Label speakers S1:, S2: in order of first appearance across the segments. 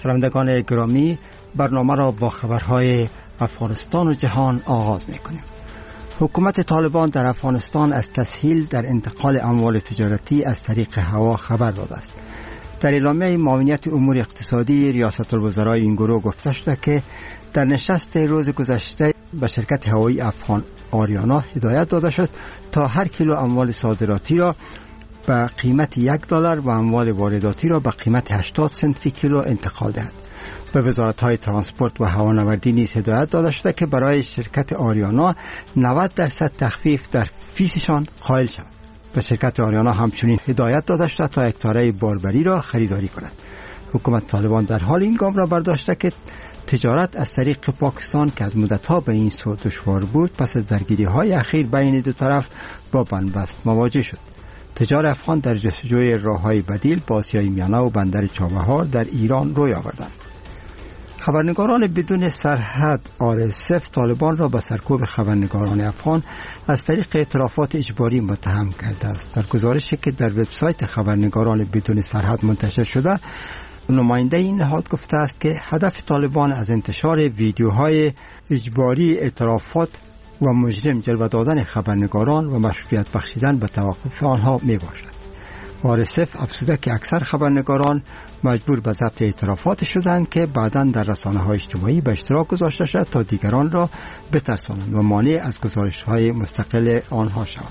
S1: شنوندگان گرامی، برنامه را با خبرهای افغانستان و جهان آغاز می‌کنیم. حکومت طالبان در افغانستان از تسهیل در انتقال اموال تجارتی از طریق هوا خبر داده است. در اعلامیه معاونیت امور اقتصادی ریاست الوزرای این گروه گفته شده که در نشست روز گذشته به شرکت هوایی افغان آریانا هدایت داده شد تا هر کیلو اموال صادراتی را به قیمت $1 و اموال وارداتی را به قیمت 80 سنت فی کیلو انتقال دهد. به وزارت‌های ترانسپورت و هوانوردی نیز هدایت داده شده که برای شرکت آریانا 90% تخفیف در فیسشان قائل شود. به شرکت آریانا همچنین هدایت داده شده تا هکتاره باربری را خریداری کند. حکومت طالبان در حال این گام را برداشته که تجارت از طریق پاکستان که از مدت‌ها به این سو دشوار بود پس از درگیری‌های اخیر بین دو طرف با بنبست مواجه شد. تجار افغان در جستجوی راه‌های بدیل با آسیای میانه و بندر چابهار در ایران روی آوردند. خبرنگاران بدون سرحد RSF طالبان را به سرکوب خبرنگاران افغان از طریق اعترافات اجباری متهم کرده است. در گزارشی که در وبسایت خبرنگاران بدون سرحد منتشر شده، نماینده این نهاد گفته است که هدف طالبان از انتشار ویدیوهای اجباری اعترافات و مجرم جلوه دادن خبرنگاران و مشروعیت بخشیدن به توقف آنها می باشد. RSF افزوده که اکثر خبرنگاران مجبور به ضبط اعترافات شدند که بعداً در رسانه‌های اجتماعی به اشتراک گذاشته شد تا دیگران را بترسانند و مانع از گزارش‌های مستقل آنها شوند.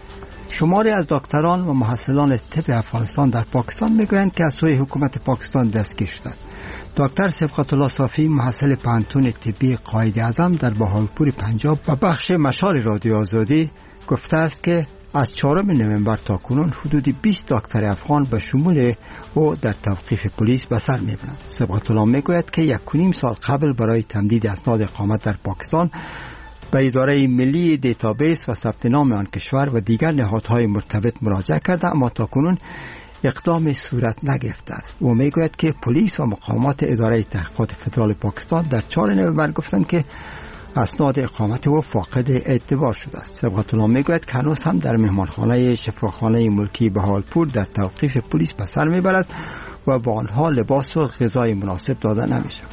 S1: شماری از دکتران و محصلان طب افغانستان در پاکستان میگویند که از سوی حکومت پاکستان دستگیر شدند. دکتر سبقت الله صافی، محصل پانتون طبی قائد اعظم در بهاولپور پنجاب، به بخش مشال رادیو آزادی گفته است که از 4 نوامبر تا کنون حدود 20 دکتر افغان به شمول او در توقیف پلیس به سر میبرند. سبقت الله میگوید که 1.5 سال قبل برای تمدید اسناد اقامت در پاکستان به اداره ملی دیتابیس و ثبت نام آن کشور و دیگر نهادهای مرتبط مراجعه کرده، اما تاکنون اقدام صورت نگرفته است. او میگوید که پلیس و مقامات اداره تحقیقات فدرال پاکستان در 4 نوامبر گفتند که اسناد اقامت او فاقد اعتبار شده است. سبقت الله میگوید که هنوز هم در مهمانخانه شفاخانه ملکی بهاولپور در توقیف پلیس به سر میبرد و با آنها لباس و غذای مناسب داده نمی شود.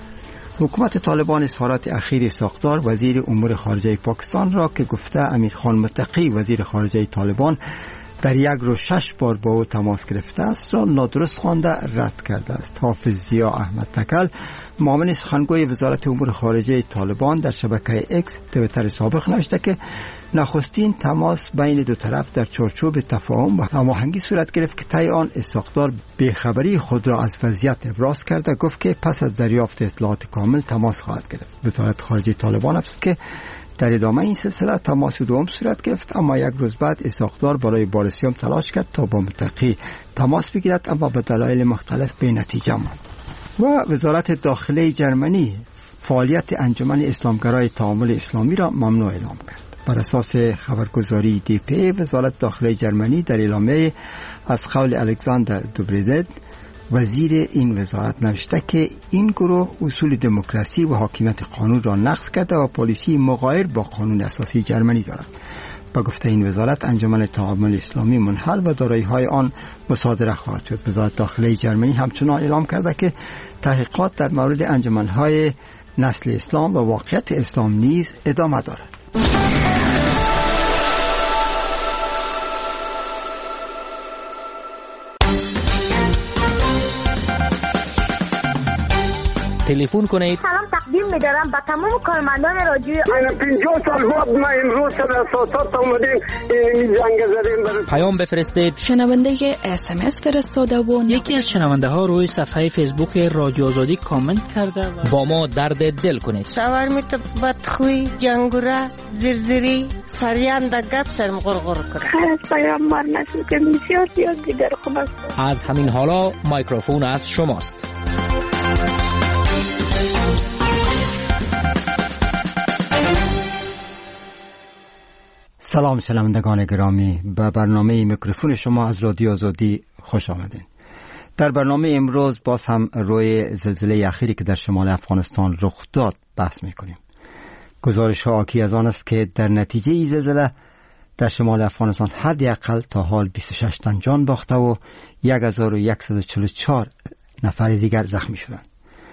S1: حکومت طالبان اظهارات اخیر ساختار وزیر امور خارجه پاکستان را که گفته امیرخان متقی وزیر خارجه طالبان در یک روز 6 بار با او تماس گرفته است را نادرست خوانده رد کرده است. حافظ ضیا احمد تکل، معاون سخنگوی وزارت امور خارجه طالبان، در شبکه اکس توییتر سابق نوشته که نخستین تماس بین دو طرف در چارچوب تفاهم و هماهنگی صورت گرفت که طی آن ساختار بیخبری خود را از وضعیت ابراز کرده. گفت که پس از دریافت اطلاعات کامل تماس خواهد گرفت. وزارت خارجه طالبان افزود که در ادامه این سلسله تماس دوم صورت گرفت، اما یک روز بعد ساختار برای بارسیوم تلاش کرد تا با متقی تماس بگیرد، اما به دلایل مختلف به نتیجه ماند. و وزارت داخله جرمنی فعالیت انجمن اسلامگرای تعامل اسلامی را ممنوع اعلام کرد. بر اساس خبرگزاری DPA، وزارت داخله جرمنی در اعلامیه از قول الکساندر دوبریدد، وزیر این وزارت، نوشته که این گروه اصول دموکراسی و حاکمیت قانون را نقض کرده و پالیسی مغایر با قانون اساسی جرمنی دارد. با گفته این وزارت، انجمن تعامل اسلامی منحل و دارایی‌های آن مصادره خواهد شد. وزارت داخله جرمنی همچنان اعلام کرده که تحقیقات در مورد انجمن‌های نسل اسلام و واقعیت اسلام نیز ادامه دارد.
S2: تلفن کنید.
S3: سلام تقدیم می‌دارم به تمام کارمندان رادیو.
S4: من 50 سال بعد ما امروز سر اساسات اومدیم این جنگ زدیم برای
S2: پیام بفرستید.
S5: شنونده SMS فرستاده و
S6: یکی از شنونده ها روی صفحه فیسبوک رادیو آزادی کامنت کرده و
S2: با ما درد دل کنید.
S7: شاورمیت بدخوی، جنگوره، زرزری، سریان دا گپ سرم غرغر کنه.
S3: خیلی پیام مار نشد که بسیار دیگر خوب است.
S2: از همین حالا میکروفون از شماست.
S1: سلام شنوندگان گرامی، به برنامه میکروفون شما از رادیو آزادی خوش آمدین. در برنامه امروز باز هم روی زلزله اخیری که در شمال افغانستان رخ داد بحث میکنیم. گزارش ها حاکی از آن است که در نتیجه این زلزله در شمال افغانستان حداقل تا حال 26 تن جان باخته و 1144 نفر دیگر زخمی شدند.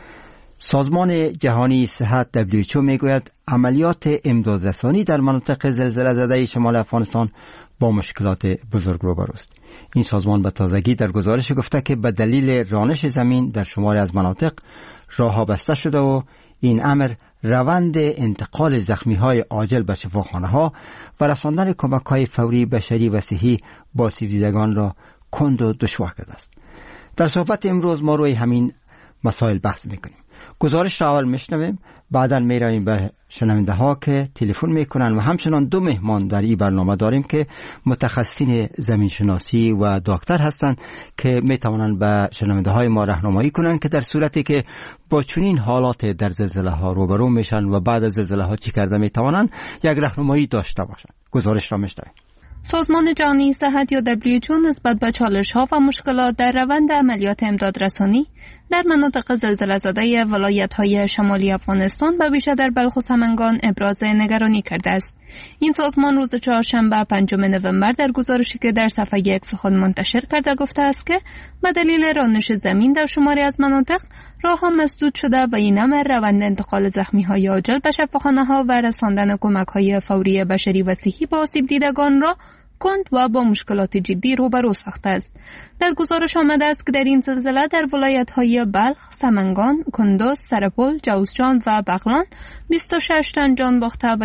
S1: سازمان جهانی صحت WHO میگوید عملیات امدادرسانی در مناطق زلزله زده شمال افغانستان با مشکلات بزرگ روبروست. این سازمان به تازگی در گزارش گفته که به دلیل رانش زمین در شماری از مناطق راه‌ها بسته شده و این امر روند انتقال زخمی‌های عاجل به شفاخانه‌ها و رساندن کمک‌های فوری بشری و صحی با آسیب‌دیدگان را کند و دشوار کرده است. در صحبت امروز ما روی همین مسائل بحث می‌کنیم. گزارش را اول میشنویم، بعدا میرویم به شنونده ها که تلفن میکنن و همچنان دو مهمان در این برنامه داریم که متخصصین زمین شناسی و دکتر هستند که میتوانند به شنونده های ما راهنمایی کنند که در صورتی که با چنین حالات در زلزله ها روبرو میشن و بعد از زلزله ها چی کرده میتوانند یک راهنمایی داشته باشند. گزارش را میشنویم.
S8: سازمان جهانی صحت یا WHO نسبت به چالش‌ها و مشکلات در روند عملیات امدادرسانی در مناطق زلزله زده ولایت‌های شمالی افغانستان و بیشتر در بلخ و سمنگان ابراز نگرانی کرده است. این سازمان روز چهارشنبه 5 نوامبر در گزارشی که در صفحه اکس خود منتشر کرده گفته است که به دلیل رانش زمین در شماری از مناطق راه‌ها مسدود شده و این امر روند انتقال زخمی‌های عاجل به شفاخانه‌ها و رساندن کمک‌های فوری بشری و صحی به آسیب دیدگان را کند و با مشکلات جدی روبرو ساخته است. در گزارش آمده است که در این زلزله در ولایت‌های بلخ، سمنگان، کندوز، سرپل، جوزجان و بغلان 26 تن جان باخته و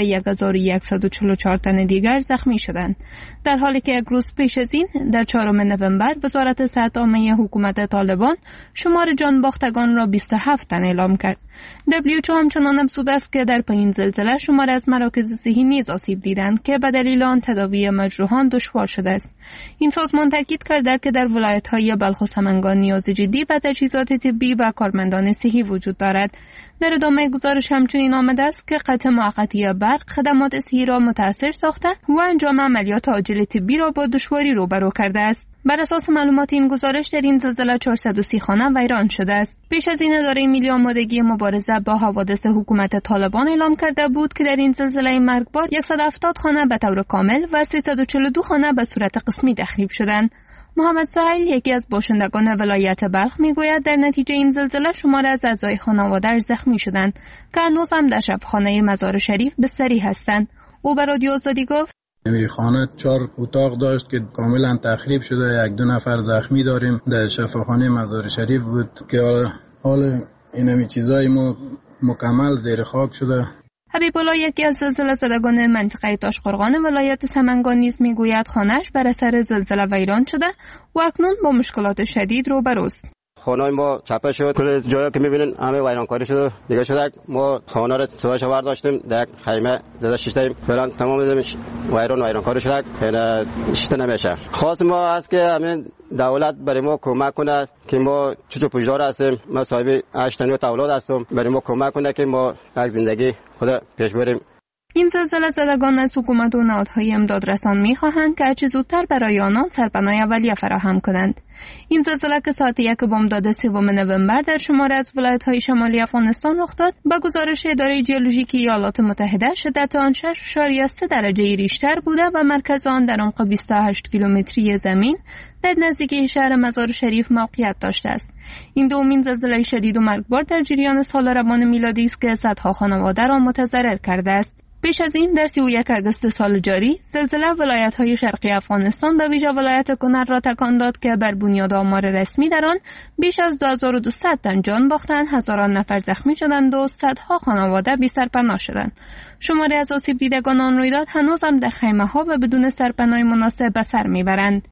S8: 1144 تن دیگر زخمی شدند. در حالی که یک روز پیش از این در 4 نوامبر وزارت صحت عامه حکومت طالبان شمار جان باختگان را 27 تن اعلام کرد. WHO همچنان افزوده است که در پایین زلزله شمار از مراکز صحی نیز آسیب دیدند که به دلیل آن تداوی مجروحان دشوار شده است. این سازمان تاکید کرده که در ولایت‌های بلخ و سمنگان نیاز جدی به تجهیزات طبی و کارمندان صحی وجود دارد. در ادامه گزارش همچنین آمده است که قطع موقتی برق خدمات صحی را متاثر ساخته و انجام عملیات عاجل طبی را با دشواری روبرو کرده است. بر اساس معلومات این گزارش در این زلزله 430 خانه ویران شده است. پیش از این اداره ملی آمادگی مبارزه با حوادث حکومت طالبان اعلام کرده بود که در این زلزله مرگبار 170 خانه به طور کامل و 342 خانه به صورت قسمی تخریب شدند. محمد سهیل یکی از باشندگان ولایت بلخ میگوید در نتیجه این زلزله شمار از اعضای خانواده زخمی شدند که هنوز هم در شفاخانه مزار شریف بستری هستند. او به رادیو آزادی گفت
S9: خانه 4 اتاق داشت که کاملا تخریب شده، 1-2 نفر زخمی داریم. در شفاخانه مزار شریف بود که حال اینمی چیزای ما مکمل زیر خاک شده.
S8: حبیب الله یکی از زلزله زدگان منطقه تاشقرغان ولایت سمنگان نیز میگوید خانه‌اش بر اثر زلزله ویران شده و اکنون با مشکلات شدید روبروست.
S10: خانه ما چپه شد، کل جایی که میبینین همه ویرانکاری شده دیگه شده. ما خانه رو صداش برداشتیم، در خیمه زده شیشتیم فلان تمام زمینش ویرانکاری شده، شیشته نمیشه. خواست ما است که همین دولت برای ما کمک کنه که ما چوچو پوشدار هستیم. ما صاحب 8 تا اولاد هستم، برای ما کمک کنه که ما یک زندگی خود پیش بریم.
S8: این زلزله زدگان از حکومت و نهادهای امدادرسان می‌خواهند که هرچه زودتر برای آنان سرپناه اولیه فراهم کنند. این زلزله که ساعت 1 بامداد 3 نوامبر در شماری از ولایت‌های شمالی افغانستان رخ داد، با گزارش اداره ژئولوژیکی ایالات متحده شدت آن 6.3 درجه ریشتر بوده و مرکز آن در عمق 28 کیلومتری زمین در نزدیکی شهر مزار شریف موقعیت داشته است. این دومین زلزله شدید و مرگبار در جریان سال روان میلادی است که صدها خانواده را متضرر کرده است. پیش از این در 31 آگوست سال جاری زلزله ولایت‌های شرقی افغانستان به ویژه ولایت کنر را تکان داد که بر بنیاد آمار رسمی در آن بیش از 2200 تن جان باختند، هزاران نفر زخمی شدند و صدها خانواده بی سرپناه شدند. شماری از آسیب دیدگان آن رویداد هنوز هم در خیمه‌ها و بدون سرپناه مناسب به سر میبرند.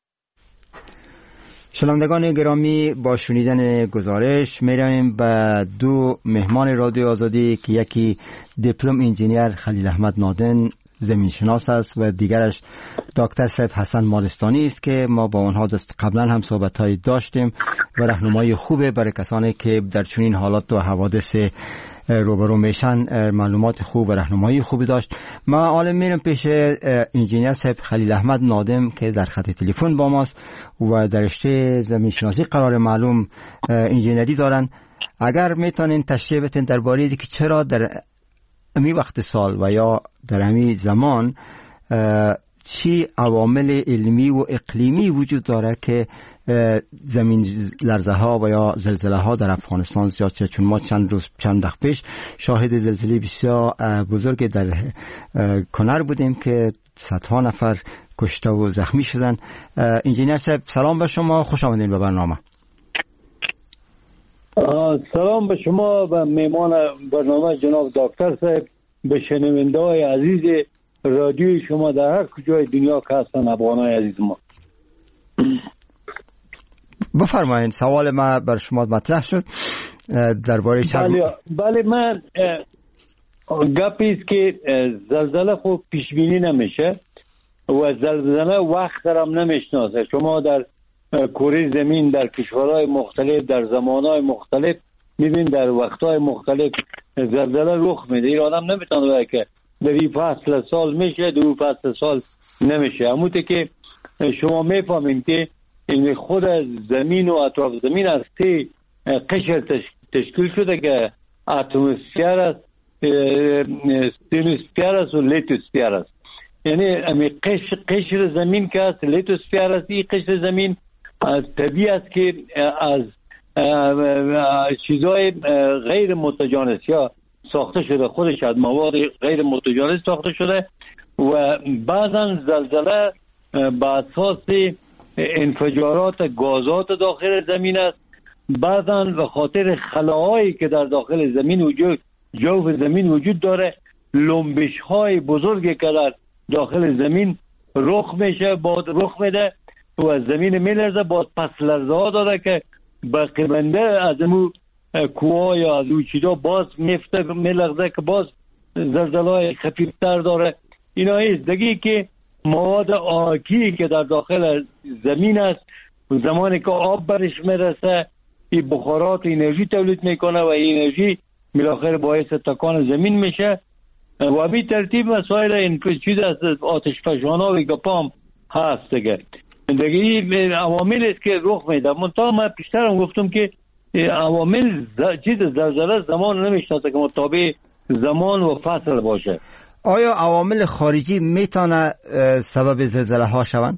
S1: شنوندگان گرامی، با شنیدن گزارش میرویم به دو مهمان رادیو آزادی که یکی دیپلم انجینیر خلیل احمد نادن زمینشناس است و دیگرش دکتر سیف حسن مالستانی است که ما با آنها قبلا هم صحبت‌هایی داشتیم و راهنمایی خوبه برای کسانی که در چنین حالات و حوادث روبرو میشن معلومات خوب و راهنمایی خوبی داشت. ما حالا میرم پیش انجینیر صاحب خلیل احمد نادم که در خط تلفن با ماست و در رشته زمین شناسی قرار معلوم انجینری دارن. اگر میتونین تشریح بدین درباره اینکه چرا در امی وقت سال و یا در امی زمان چی عوامل علمی و اقلیمی وجود داره که زمین لرزه ها و یا زلزله ها در افغانستان زیاد شد؟ چون ما چند وقت پیش شاهد زلزله بسیار بزرگ در کنر بودیم که صدها نفر کشته و زخمی شدن. انجینیر صاحب سلام به شما، خوش آمدین به برنامه.
S11: سلام به شما و میمان برنامه جناب دکتر صاحب، به شنونده های عزیز رادیوی شما در هر کجای دنیا که هستن افغانای عزیز ما.
S1: بفرمایید. سوال ما بر شما مطرح شد درباره
S11: بله من گپی است که زلزله خوب پیش بینی نمیشه و زلزله وقت هم نمیشناسه. شما در کره زمین در کشورهای مختلف در زمانهای مختلف میبین در وقتهای مختلف زلزله رخ میده. این آدم نمیتونه بگه که در این فصل سال میشه در این فصل سال نمیشه. همونطور که شما میفهمین که این خود زمین و اطراف زمین از 3 قشر تشکیل شده که اتمسفر است، ستراتوسفر است و لیتوسفر است. یعنی قشر زمین که است لیتوسفر است، این قشر زمین طبیعی است که از چیزهای غیر متجانس یا ساخته شده، خودش از مواد غیر متجانس ساخته شده و بعضا زلزله به اساس انفجارات گازات داخل زمین است، بعضا به خاطر خلاهایی که در داخل زمین جوف زمین وجود داره، لنبش های بزرگی که در داخل زمین رخ میده و زمین میلرزه. باز پس لرزه ها داره که به قیمنده از امو کوه یا از او چیزا باز میلرزه که باز زلزله های خفیفتر داره. اینا هست دیگه که مواد آکی که در داخل زمین است و زمانی که آب برش میرسه این بخارات انرژی تولید میکنه و این انرژی بالاخره باعث تکان زمین میشه و به ترتیب مسائل این چیز از آتش فشان‌ها و گپام هست دیگه. این عوامل است که رخ میده. منتها من پیشترم گفتم که عوامل چیز زلزله زمان نمیشناسه که مطابق زمان و فصل باشه.
S1: آیا عوامل خارجی میتونه سبب زلزله ها شوند؟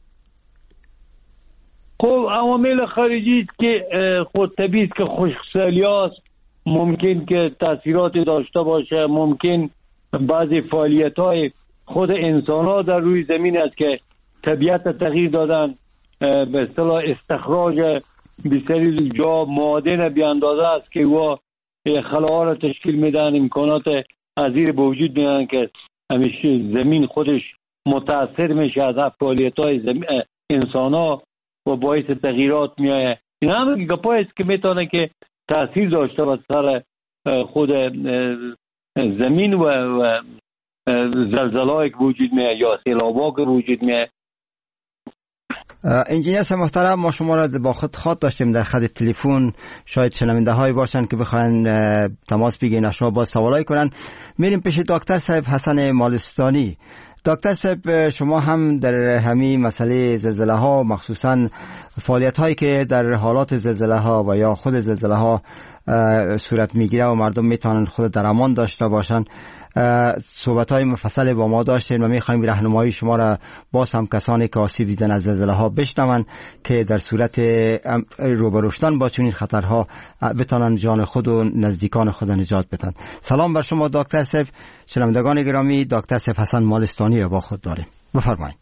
S11: خب عوامل خارجی است که خود طبیعی است که خشکسالی است، ممکن که تاثیراتی داشته باشه، ممکن بعضی فعالیت های خود انسان ها در روی زمین است که طبیعت تغییر دادن، به اصطلاح استخراج بسیاری جا معادن بی اندازه است که و خلاها را تشکیل میدن، امکانات عظیر به وجود میدن که همیشه زمین خودش متاثر میشه از فعالیت های انسان ها و باعث تغییرات میایه. این همه گپایی است که میتونه که تاثیر داشته بر سر خود زمین و زلزله‌ای که وجود میاد یا سیلاب‌ها که وجود میاد.
S1: انجینیر صاحب محترم، ما شما را با خود خواد داشتیم در خط تلفن، شاید شنونده هایی باشن که بخواین تماس بگیرن شما با سوالای کنن. میریم پیش دکتر صاحب حسن مالستانی. دکتر صاحب شما هم در همین مسئله زلزله ها، مخصوصا فعالیت هایی که در حالات زلزله ها و یا خود زلزله ها صورت میگیره و مردم میتونن خود در امان داشته باشن، صحبت های مفصل با ما داشتین و میخوایم راهنمایی شما را باز هم کسانی که آسیب دیدن از زلزله ها بشنون که در صورت روبرو شدن با چنین خطرها بتونن جان خود و نزدیکان خود نجات بدن. سلام بر شما دکتر صاحب. شنوندگان گرامی، دکتر صاحب حسن مالستانی را با خود داریم. بفرمایید.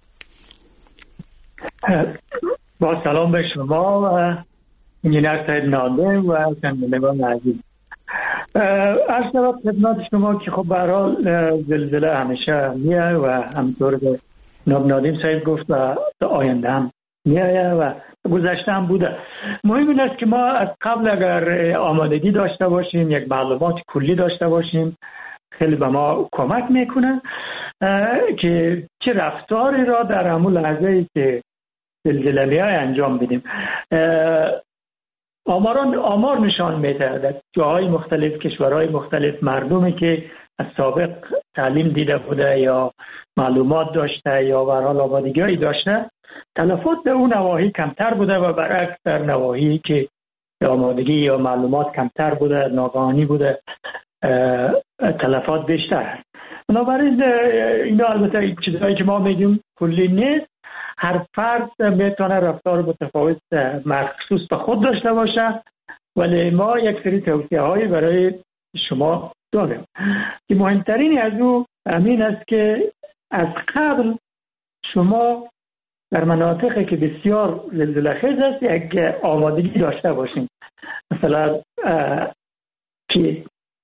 S12: با سلام به شما و انجینیر صاحب نادم و شنوندگان عزیز. عرض شود خدمت شما که خب به هر حال زلزله همیشه میاد و همطور که نادم صاحب گفت و آینده هم میاد و گذشته هم بوده. مهم این است که ما از قبل اگر آمادگی داشته باشیم، یک معلومات کلی داشته باشیم، خیلی به ما کمک میکنه که چه رفتاری را در همون لحظه‌ای که زلزله میاد انجام بدیم. آمار نشان میده در جاهای مختلف، کشورهای مختلف، مردمی که از سابق تعلیم دیده بوده یا معلومات داشته یا به هر حال آمادگی داشته، تلفات در اون نواحی کمتر بوده و برعکس در نواحی که آمادگی یا معلومات کمتر بوده، ناگهانی بوده، تلفات بیشتر. بنابراین اینا البته چیزایی که ما میگیم کلی نیست. هر فرد میتونه رفتار متفاوت مخصوص به خود داشته باشه، ولی ما یک سری توصیه هایی برای شما داریم که مهمترین از او همین است که از قبل شما در مناطقی که بسیار زلزله خیز است یک آمادگی داشته باشین. مثلا که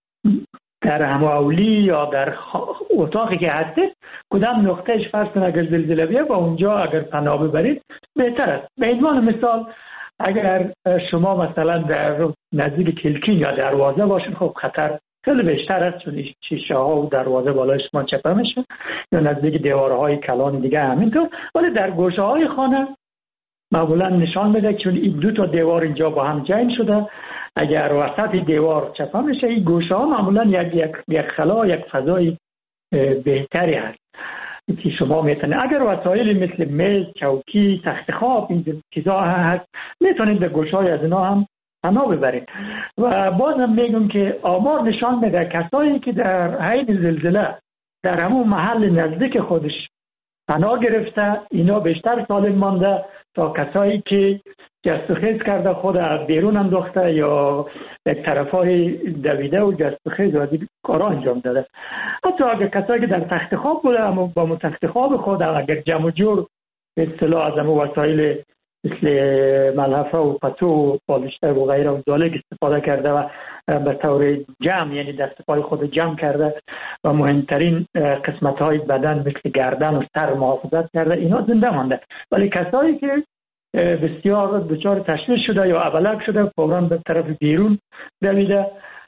S12: در هماولی یا در اتاقی که هستید کدام نقطهش فرض کنید اگر زلزله بیاد با اونجا اگر پناه ببرید بهتر است. به عنوان مثال اگر شما مثلا در نزدیک کلکین یا دروازه باشید خب خطر خیلی بیشتر است، چون شیشه ها و دروازه بالای شما چپه میشه، یا نزدیک دیوارهای کلان دیگه همینطور. ولی در گوشه های خانه معمولا نشان میده چون این دو تا دیوار اینجا با هم جمع شده، اگر وسط دیوار چپه میشه این گوشه ها معمولا یک خلا، یک فضای بهتری هست که شما میتونید اگر وسایلی مثل میز، چوکی، تخت خواب این چیزا هست میتونید به گوشه های از اینا هم پناه ببرید. و بازم میگم که آمار نشان میده کسایی که در حین زلزله در همون محل نزدیک خودش پناه گرفته اینا بیشتر سالم مانده تا کسایی که جست و خیز کرده خود از بیرون انداخته یا یک طرفای دویده و جست و خیز و کارا انجام داده. حتی اگر کسایی که در تخت خواب بوده اما با تخت خواب خود اگر جمع و جور به اصطلاح از همون وسایل مثل ملحفه و پتو و بالشته و غیره و ذالک استفاده کرده و به طور جمع یعنی دست پای خود جمع کرده و مهمترین قسمت های بدن مثل گردن و سر محافظت کرده اینا زنده مانده. ولی کسایی که بسیار دچار تشویش شده یا ابلک شده فوراً به طرف بیرون دویده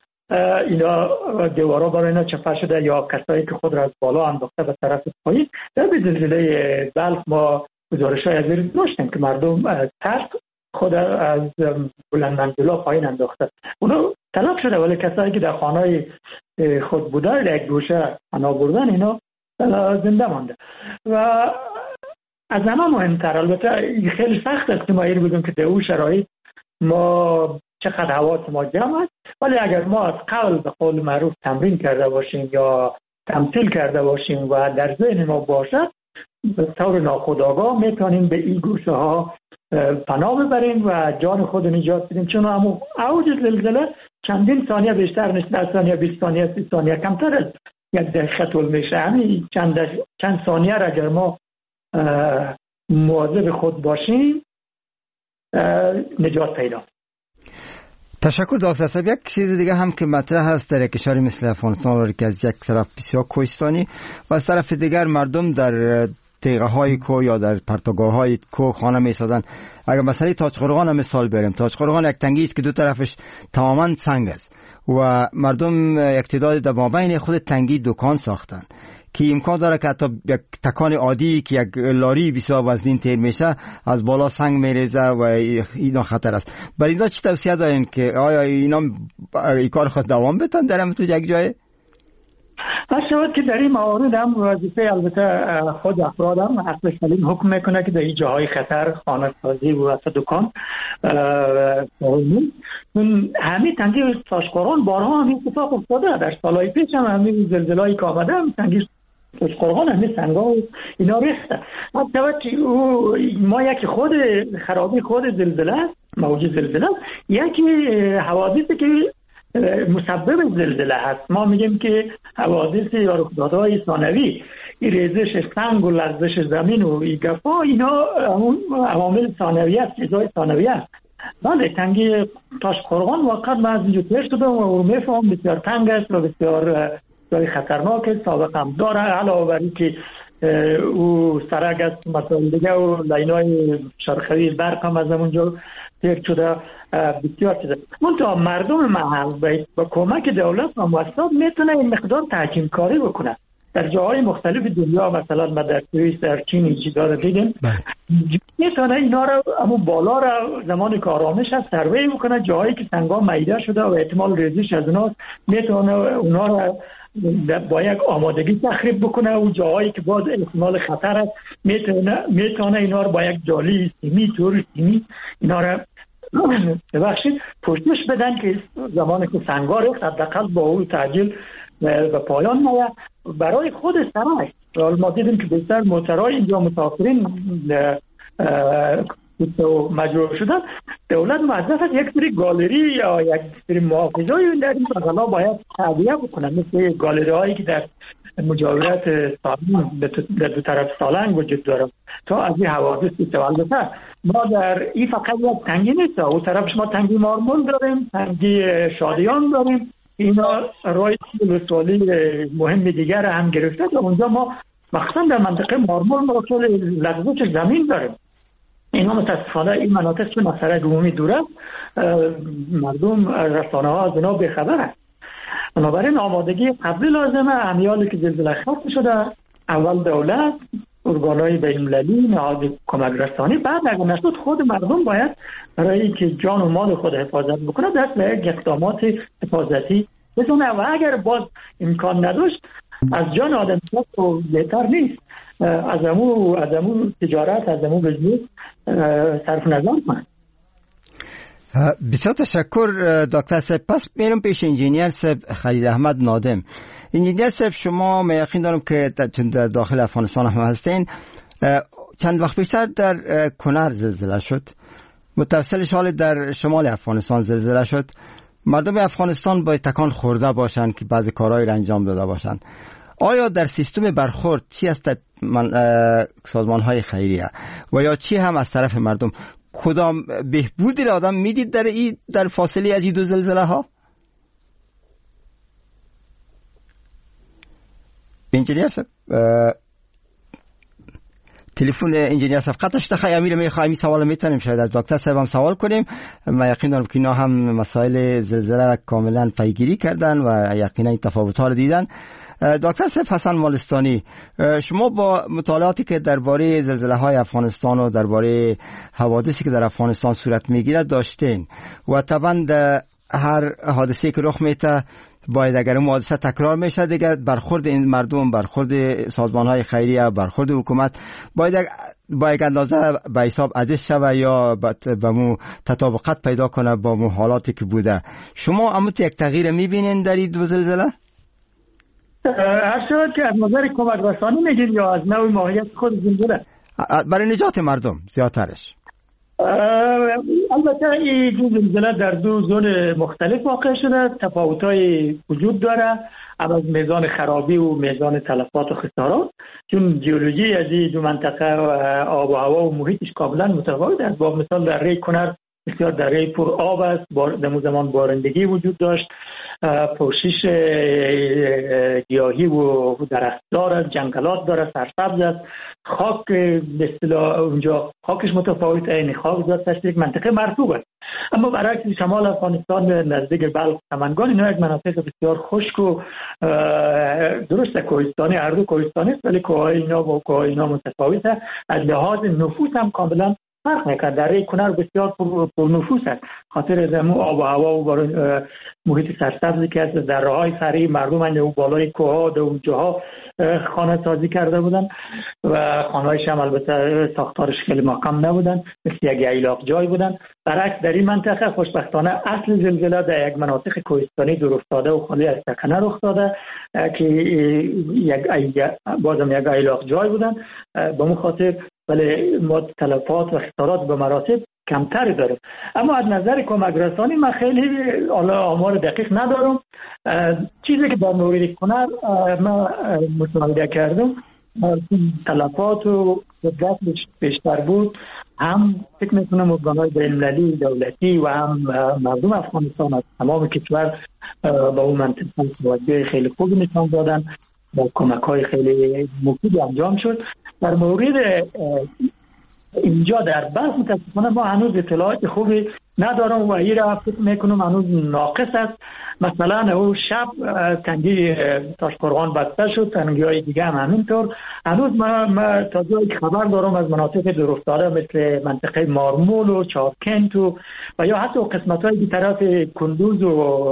S12: اینا دیوارا برای اینا چپه شده یا کسایی که خود را از بالا انداخته به طرف پایین. در زلزله بلخ ما گزارش‌های از این داشتیم که مردم ترس خود از بلند منزلا پایین انداخته اونا تلف شده، ولی کسایی که در خانه‌های خود بوده در یک گوشه پناه بردن اینا زنده مانده. و از همه مهمتر البته خیلی سخت است که ما این بودیم که در اون شرایط ما چقدر حواس ما جمع است، ولی اگر ما از قبل به قول معروف تمرین کرده باشیم یا تمثیل کرده باشیم و در ذهن ما باشد به طور ناخودآگاه میتونیم به این گوشه ها پناه ببریم و جان خود نجات بدیم. چون همون اوج زلزله چندین ثانیه بیشتر نیست، 10 ثانیه 20 ثانیه 30 ثانیه کمتر از یک دقیقه طول میشه. همین چند ثانیه را اگر ما مواظب خود باشیم نجات پیدا.
S1: تشکر دکتر صاحب. یک چیز دیگه هم که مطرح هست در کشوری مثل افغانستان که از یک طرف بسیار کوهستانی و از طرف دیگر مردم در تیغه های کوه یا در پرتگاه های کوه خانه می سازن. اگر مثلا تاجقرغان هم مثال بریم، تاجقرغان یک تنگی است که دو طرفش تماما سنگ است و مردم یک تعداد در مابین خود تنگی دکان ساختن که امکان داره که حتی یک تکان عادی که یک لاری بسیار وزنین تیر میشه از بالا سنگ میریزه و اینا خطر است. برای اینا چی توصیه دارین که آیا اینا این کار خود دوام بدن در همون یک جای؟
S12: شاید که در این موارد هم وظیفه البته خود افراد هم عقل سلیم حکم میکنه که در این جاهای خطر خانه سازی و حتی دکان همین تنگی تاشقرغان بارها هم اتفاق افتاده. در سالهای پیش هم همین زلزله‌ای که آمده هم تنگی تاشقرغان همین سنگا و اینا ریخته. ما یکی خود خرابی خود زلزله است، موج زلزله است، یکی حوادثی که مسبب زلزله هست. ما میگیم که حوادث یا رخدادهای ثانوی، این ریزش سنگ و لرزش زمین و این گفا اینا همون عوامل ثانوی است، چیزهای ثانوی است. بله تنگی تاشقرغان واقعا من از اینجا تیر شدم و میفهم بسیار تنگ است و بسیار خطرناک است. سابقه هم داره علاوه بر اینکه او سرک است مسائل دیگه و لینای شرخوی برق هم از اونجا تیر شده بسیار چیزه. منتها مردم محل با کمک دولت و مؤسسات میتونه این مقدار تحکیم کاری بکنه. در جاهای مختلف دنیا مثلا ما در سوئیس در چین این چیزا رو دیدیم میتونه اینا رو همون بالا رو زمان که آرامش هست سروی بکنه. جاهایی که سنگا میده شده و احتمال ریزش از اوناست میتونه اونا رو با یک آمادگی تخریب بکنه و جاهایی که باز احتمال خطر است میتونه اینا رو با یک جالی سیمی طور سیمی اینا رو ببخشید پوشش بدن که زمانی که سنگا ریخت حداقل با اون تعجیل به پایان میاد برای خود سرای. ما دیدیم که بیشتر موترهای اینجا مسافرین مجبور شدن، دولت موظف است یک سری گالری یا یک سری محافظه‌ای در این بغلا باید تعبیه بکنن، مثل گالری هایی که در مجاورت سالنگ در دو طرف سالنگ وجود داره تا از این حوادث البته ما در این فقط یک تنگی نیست، اون طرفش ما تنگی مارمول داریم، تنگی شادیان داریم، اینا رای ولسوالی مهم دیگر هم گرفته و اونجا ما مخصوصا در منطقه مارمول ما طول لغزش زمین داریم. اینا متاسفانه این مناطق چون مسئله عمومی دور است، مردم رسانه ها از اینا بخبر است. بنابراین آمادگی قبلی لازمه. امیالی که زلزله خطر شده، اول دولت، ارگانهای بین‌المللی، نهاد کمک رسانی، بعد اگر نشد خود مردم باید برای اینکه جان و مال خود حفاظت بکنه دست به یک اقدامات حفاظتی بزنه و اگر باز امکان نداشت از جان آدم تو بهتر نیست از امو تجارت، از امو بزنس صرف نظر کنه.
S1: بسیار تشکر دکتر صاحب. پس میرم پیش انجینیر صاحب خلیل احمد نادم. انجینیر صاحب شما من یقین دارم که در داخل افغانستان هم هستین. چند وقت پیشتر در کنر زلزله شد، متصلش حال در شمال افغانستان زلزله شد. مردم افغانستان باید تکان خورده باشن که بعضی کارهایی را انجام داده باشن. آیا در سیستم برخورد چی است سازمان‌های خیریه و یا چی هم از طرف مردم کدام بهبودی را آدم میدید در فاصله از این دو زلزله ها؟ انجینیر صاحب تلفن انجینیر صاحب قطع شده. خیلی میخوایم سوال میتونیم شاید از دکتر صاحب هم سوال کنیم. من یقین دارم که اینا هم مسائل زلزله را کاملا پیگیری کردن و یقینا این تفاوت‌ها رو دیدن. دکتر صاحب حسن مالستانی، شما با مطالعاتی که درباره زلزله‌های افغانستان و درباره حوادثی که در افغانستان صورت میگیره داشتین و طبعا هر حادثه‌ای که رخ میده باید اگر اون حادثه تکرار میشه دیگه برخورد این مردم، برخورد سازمان‌های خیریه، برخورد حکومت باید اندازه به حساب عدش شوه یا به مو تطابقت پیدا کنه با مو حالاتی که بوده. شما امت یک تغییر میبینین در این دو زلزله؟
S12: هر شد که از نظر کمک رسانی میگین یا از نوع ماهیت خود زلزله؟
S1: برای نجات مردم زیادترش.
S12: البته این زلزله در دو زون مختلف واقع شده، تفاوت‌های وجود داره از میزان خرابی و میزان تلفات و خسارات، چون جیولوژی از این دو منطقه و آب و هوا و محیطش کاملا متفاوت است. با مثال دره کنر بسیار دره پر آب است، در زمان بارندگی وجود داشت، پوشش گیاهی و درختدار است، جنگلات داره، سرسبز است، خاک به اصطلاح اونجا خاکش متفاوت، این خاک ذات تشریک منطقه مرطوب است. اما برعکس شمال افغانستان نزدیک بلخ سمنگان اینا یک مناطق بسیار خشک و درست کوهستانی، هر دو کوهستانی است ولی کوههای اینا با کوههای اینا متفاوته. از لحاظ نفوس هم کاملا فرق میکنه. دره کنر بسیار پر نفوس است خاطر از آب و هوا و محیط سرسبزی که از دره‌های سری مردم اون بالای کوه‌ها در اونجاها خانه سازی کرده بودن و خانه‌هایش هم البته ساختارش خیلی محکم نبودن، مثل یک ییلاق جای بودن. برعکس در این منطقه خوشبختانه اصل زلزله در یک مناطق کوهستانی دور افتاده و خالی از سکنه رخ داده که بازم یک ییلاق جای بودن. به اون خاطر ولی ما تلفات و خسارات به مراتب کمتری داریم. اما از نظر کمک رسانی من خیلی آمار دقیق ندارم. چیزی که در مورد کنر من مشاهده کردم تلفات و قدرتش بیشتر بود. هم فکر میکنم ارگان‌های بین‌المللی دولتی و هم مردم افغانستان از تمام کشور با اون منطقه توجه خیلی خوبی نشان دادن، با کمک‌های خیلی مفیدی انجام شد. در مورد اینجا در بلخ متاسفانه ما هنوز اطلاعات خوبی ندارم و این را فکر میکنم هنوز ناقص است. مثلا او شب تنگی تاشقرغان بسته شد، تنگی های دیگه هم همینطور. هنوز ما تا جایی که خبر دارم از مناطق دورافتاده مثل منطقه مارمول و چارکند و یا حتی قسمت های طرف کندوز و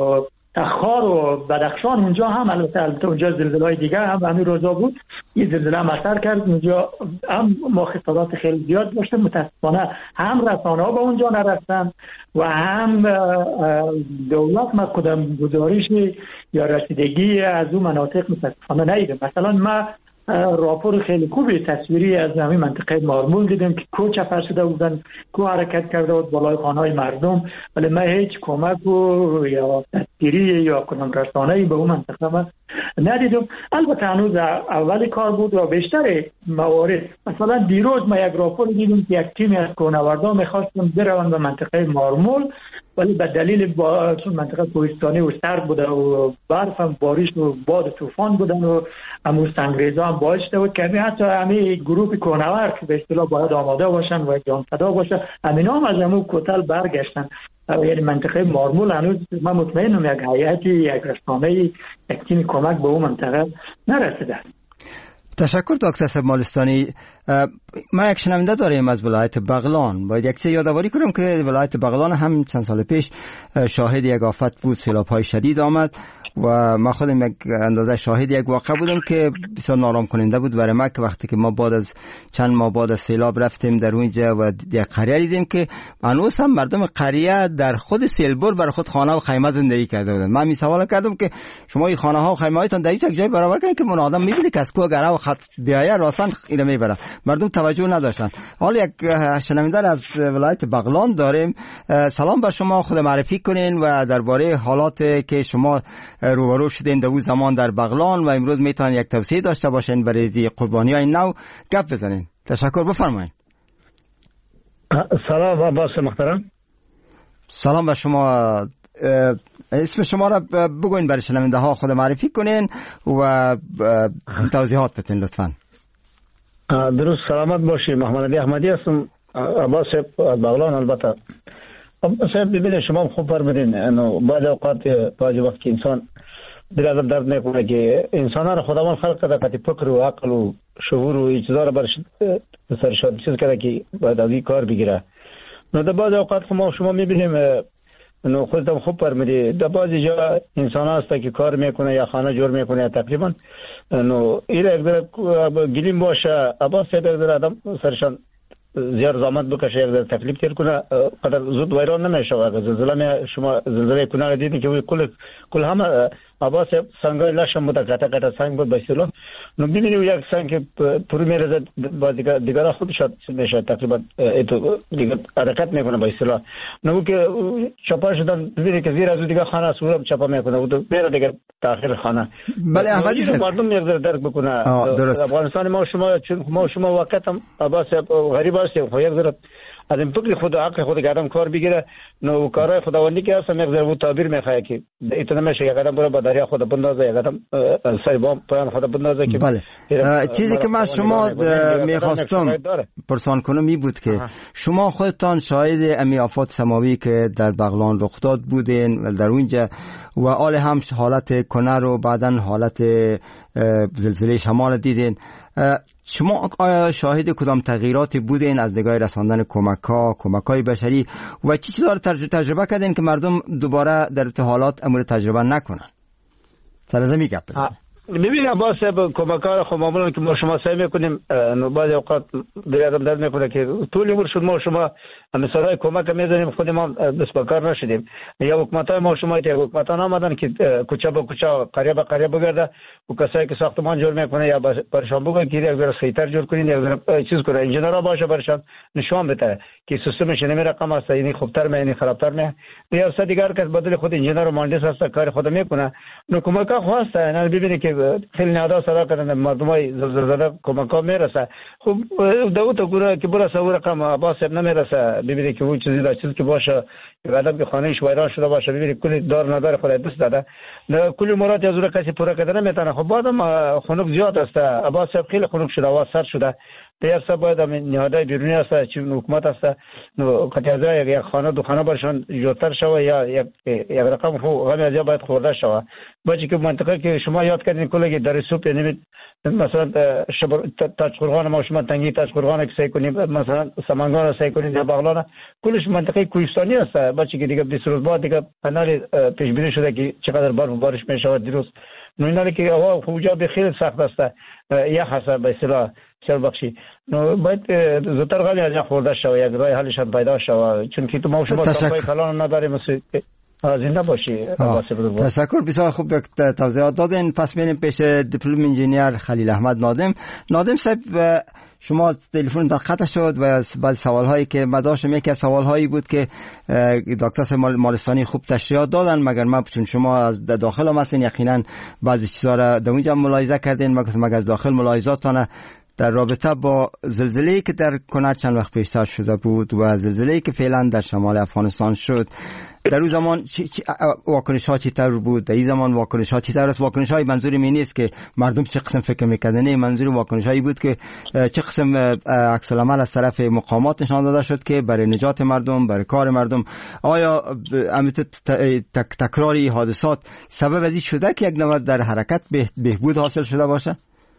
S12: تخار و بدخشان اونجا هم البته اونجا زلزله‌های دیگه هم همین روزا بود. این زلزله هم اثر کرد اونجا، هم ما خسارات خیلی زیاد داشته. متاسفانه هم رسانه‌ها به اونجا نرفتن و هم دولت ما کدام گزارشی یا رسیدگی از اون مناطق متاسفانه ندیدم. مثلا ما راپور خیلی خوبی تصویری از همین منطقه مارمول دیدم که کوه چپر شده بودن، کوه حرکت کرده بود بالای خانه‌های مردم، ولی ما هیچ کمک یا تصویری یا کدام رسانه‌ای به اون منطقه ما ندیدم. البته هنوز اولی کار بود و بیشتر موارد، مثلا دیروز ما یک راپور دیدیم که یک تیمی از کوهنوردان می‌خواستن برن به منطقه مارمول، ولی به دلیل چون منطقه کوهستانی و سرد بوده و برف هم بارش و باد طوفان بودن و امو سنگریزا هم باعث شده بود که حتی همین گروه کوهنورد که به اصطلاح باید آماده باشن و جان فدا باشن، همینا هم از همون کوتل برگشتن. یعنی منطقه مارمول هنوز من مطمئنم یک هیئتی، یک رسانه، یک تیم کمک به اون منطقه نرسیده.
S1: تشکر دکتر صاحب مالستانی. ما یک شنونده داریم از ولایت بغلان. باید یک چیز یادآوری کنم که ولایت بغلان هم چند سال پیش شاهد یک آفت بود، سیلاب‌های شدید آمد و ما خودم یک اندازه شاهد یک واقعه بودم که بسیار نارام کننده بود برای ما، که وقتی که ما بعد از چند ماه بعد از سیلاب رفتیم در اونجا و یک قریه دیدیم که هنوز هم مردم قریه در خود سیلبر برای خود خانه و خیمه زندگی کرده بودند. من می سوال کردم که شما این خانه ها و خیمه هایتان در یک جای برابر کنید که من آدم میبینه که از کوه گره و خط بیایه راسن اینو میبره، مردم توجه نداشتن. حالا یک شنونده از ولایت بغلان داریم. سلام بر شما، خود معرفی کنین و درباره حالات که شما روبرو شدین در اون زمان در بغلان و امروز میتونن یک توصیه داشته باشین برای قربانیای نو گپ بزنین. تشکر، بفرمایید.
S13: سلام عباس محترم.
S1: سلام بر شما. اسم شما را بگوین برای شنونده ها، خود معرفی کنین و توضیحات بدین لطفاً.
S13: درست سلامت باشی. محمد علی احمدی هستم، عباس از بغلان. البته صاحب ببینید شما خوب فرمودین، بعض اوقات بعض وقت که انسان دل درد میکنه که انسان را خداوند خلق کرده که فکر و عقل و شعور و این چیزا را برش سرشاد چیز کرده که باید از این کار بگیره. در بعض اوقات ما شما میبینیم خودتون خوب فرمودید، در بعضی جا انسان هست که کار میکنه یا خانه جور میکنه یا تقریبا این یک در گلیم باشه، عباس یک در آدم سرشان زیاد زحمت بکشه، یک در تکلیف تیر کنه، قدر زود ویران نمیشه. اگر زلزله شما زلزله کنار دیدین که کل همه عباس سنگای لشم بود، کتا کتا سنگ بود بسیار. نو ببینید یک سنگ که پرو میرزه با دیگر خودش میشه تقریبا ایتو دیگر حرکت میکنه بسیار. نو که چپا شدن ببینید که زیر از دیگر خانه سورب چپا میکنه و میره دیگر تاخیر خانه.
S1: بله احمدی صاحب،
S13: مردم یک درک بکنه. افغانستان ما شما وقت هم عباس غریب هستیم، خو یک ذره از این فکر خود عقل خود آدم کار بگیره، نو کارهای خداوندی که هستم یک ذره و تعبیر میخواه که ایتونه میشه یک آدم برو با دریا خود بندازه، یک آدم سری بام پایان خود بندازه که
S1: بله. چیزی که من شما میخواستم پرسان کنم می بود که شما خودتان شاهد امی آفات سماوی که در بغلان رخ داد بودین در اونجا و آل هم حالت کنر و بعدن حالت زلزله شمال دیدین. شما آیا شاهد کدام تغییراتی بودین از نگاه رساندن کمک‌های بشری و چی چیزا رو تجربه کردین که مردم دوباره در حالات امور تجربه نکنن؟ سرزمی گپ بزنید.
S13: ببین عباس کمک‌ها خب معمولا که ما شما سعی میکنیم بعضی اوقات در آدم درد میکنه که طول عمر شد ما شما مثلا کمک میزنیم خود ما دست به کار نشدیم. یا حکومت‌های ما شما حکومتان آمدن که کوچه به کوچه قریه به قریه بگرده و کسایی که ساختمان جور میکنه یا برشان بگن که یک ذره سیتر جور کنین، یک ذره چیز کنه، انجینرها باشه برشان نشون بده که سیستمش نمی رقم است، یعنی خوبتر می یعنی خرابتر می. یا صد دیگر کس بدل خود انجینر و مهندس هست کار خود میکنه. نو کمک‌ها خواسته یعنی ببینید که خیلی نادا صدا کردن مردمای زلزله کمک‌ها میرسه. خب دو تا گوره که برسه او رقم عباس نمیرسه. ببینید که اون چیزی که باشه یک آدم که خانه‌اش ویران شده باشه، ببینید کلی دار نداره خود دست داده، کلی مراد از اون کسی پورا کردن نمیتونه. خب بعدم خنک زیاد است عباس خیلی خنک شده و سر شده. دیگه باید نهادهای بیرونی است چه حکومت است نو قطعا یک خانه دو خانه برشان جوتر شوه یا یک رقم غمی از باید خورده شوه. باشه که منطقه که شما یاد کردین کلی در سوپ نمید مثلا تاجقرغان ما شما تنگی تاجقرغان که سعی کنیم مثلا سمنگان سعی کنیم یا بغلان کلش منطقه کوهستانی است. باشه که دیگه 20 روز بعد دیگه پنال پیش بینی شده که چقدر بارش میشه دیروز نوینالی که هوا خوجا به خیلی سخت است یا حساب به اصطلاح سر بخشی نو باید زودتر غلی از خورده شو یک راه حلش پیدا شو چون که تو ما شما تاپای کلان نداریم زنده باشی.
S1: تشکر بسیار خوب توضیحات دادین. پس میریم پیش دیپلم انجینیر خلیل احمد نادم صاحب شما تلفن در قطع شد و بعض سوال‌هایی که من داشتم یکی از سوال‌هایی بود که دکتر صاحب مالستانی خوب تشریحات دادن مگر من چون شما از داخل هم هستین یقینا بعضی چیزا را در اونجا ملاحظه کردین مگر از داخل ملاحظاتتان در رابطه با زلزله‌ای که در کنر چند وقت پیشتر شده بود و زلزله‌ای که فعلا در شمال افغانستان شد در اون زمان واکنش‌ها چطور بود؟ در این زمان واکنش‌ها چطور است؟ واکنش‌های منظور می نیست که مردم چه قسم فکر می‌کردن، نه منظور واکنش‌هایی بود که چه قسم عکس العمل از طرف مقامات نشان داده شد که برای نجات مردم، برای کار مردم. آیا تکراری حادثات سبب از این شده که یک نوع در حرکت بهبود حاصل شده باشه؟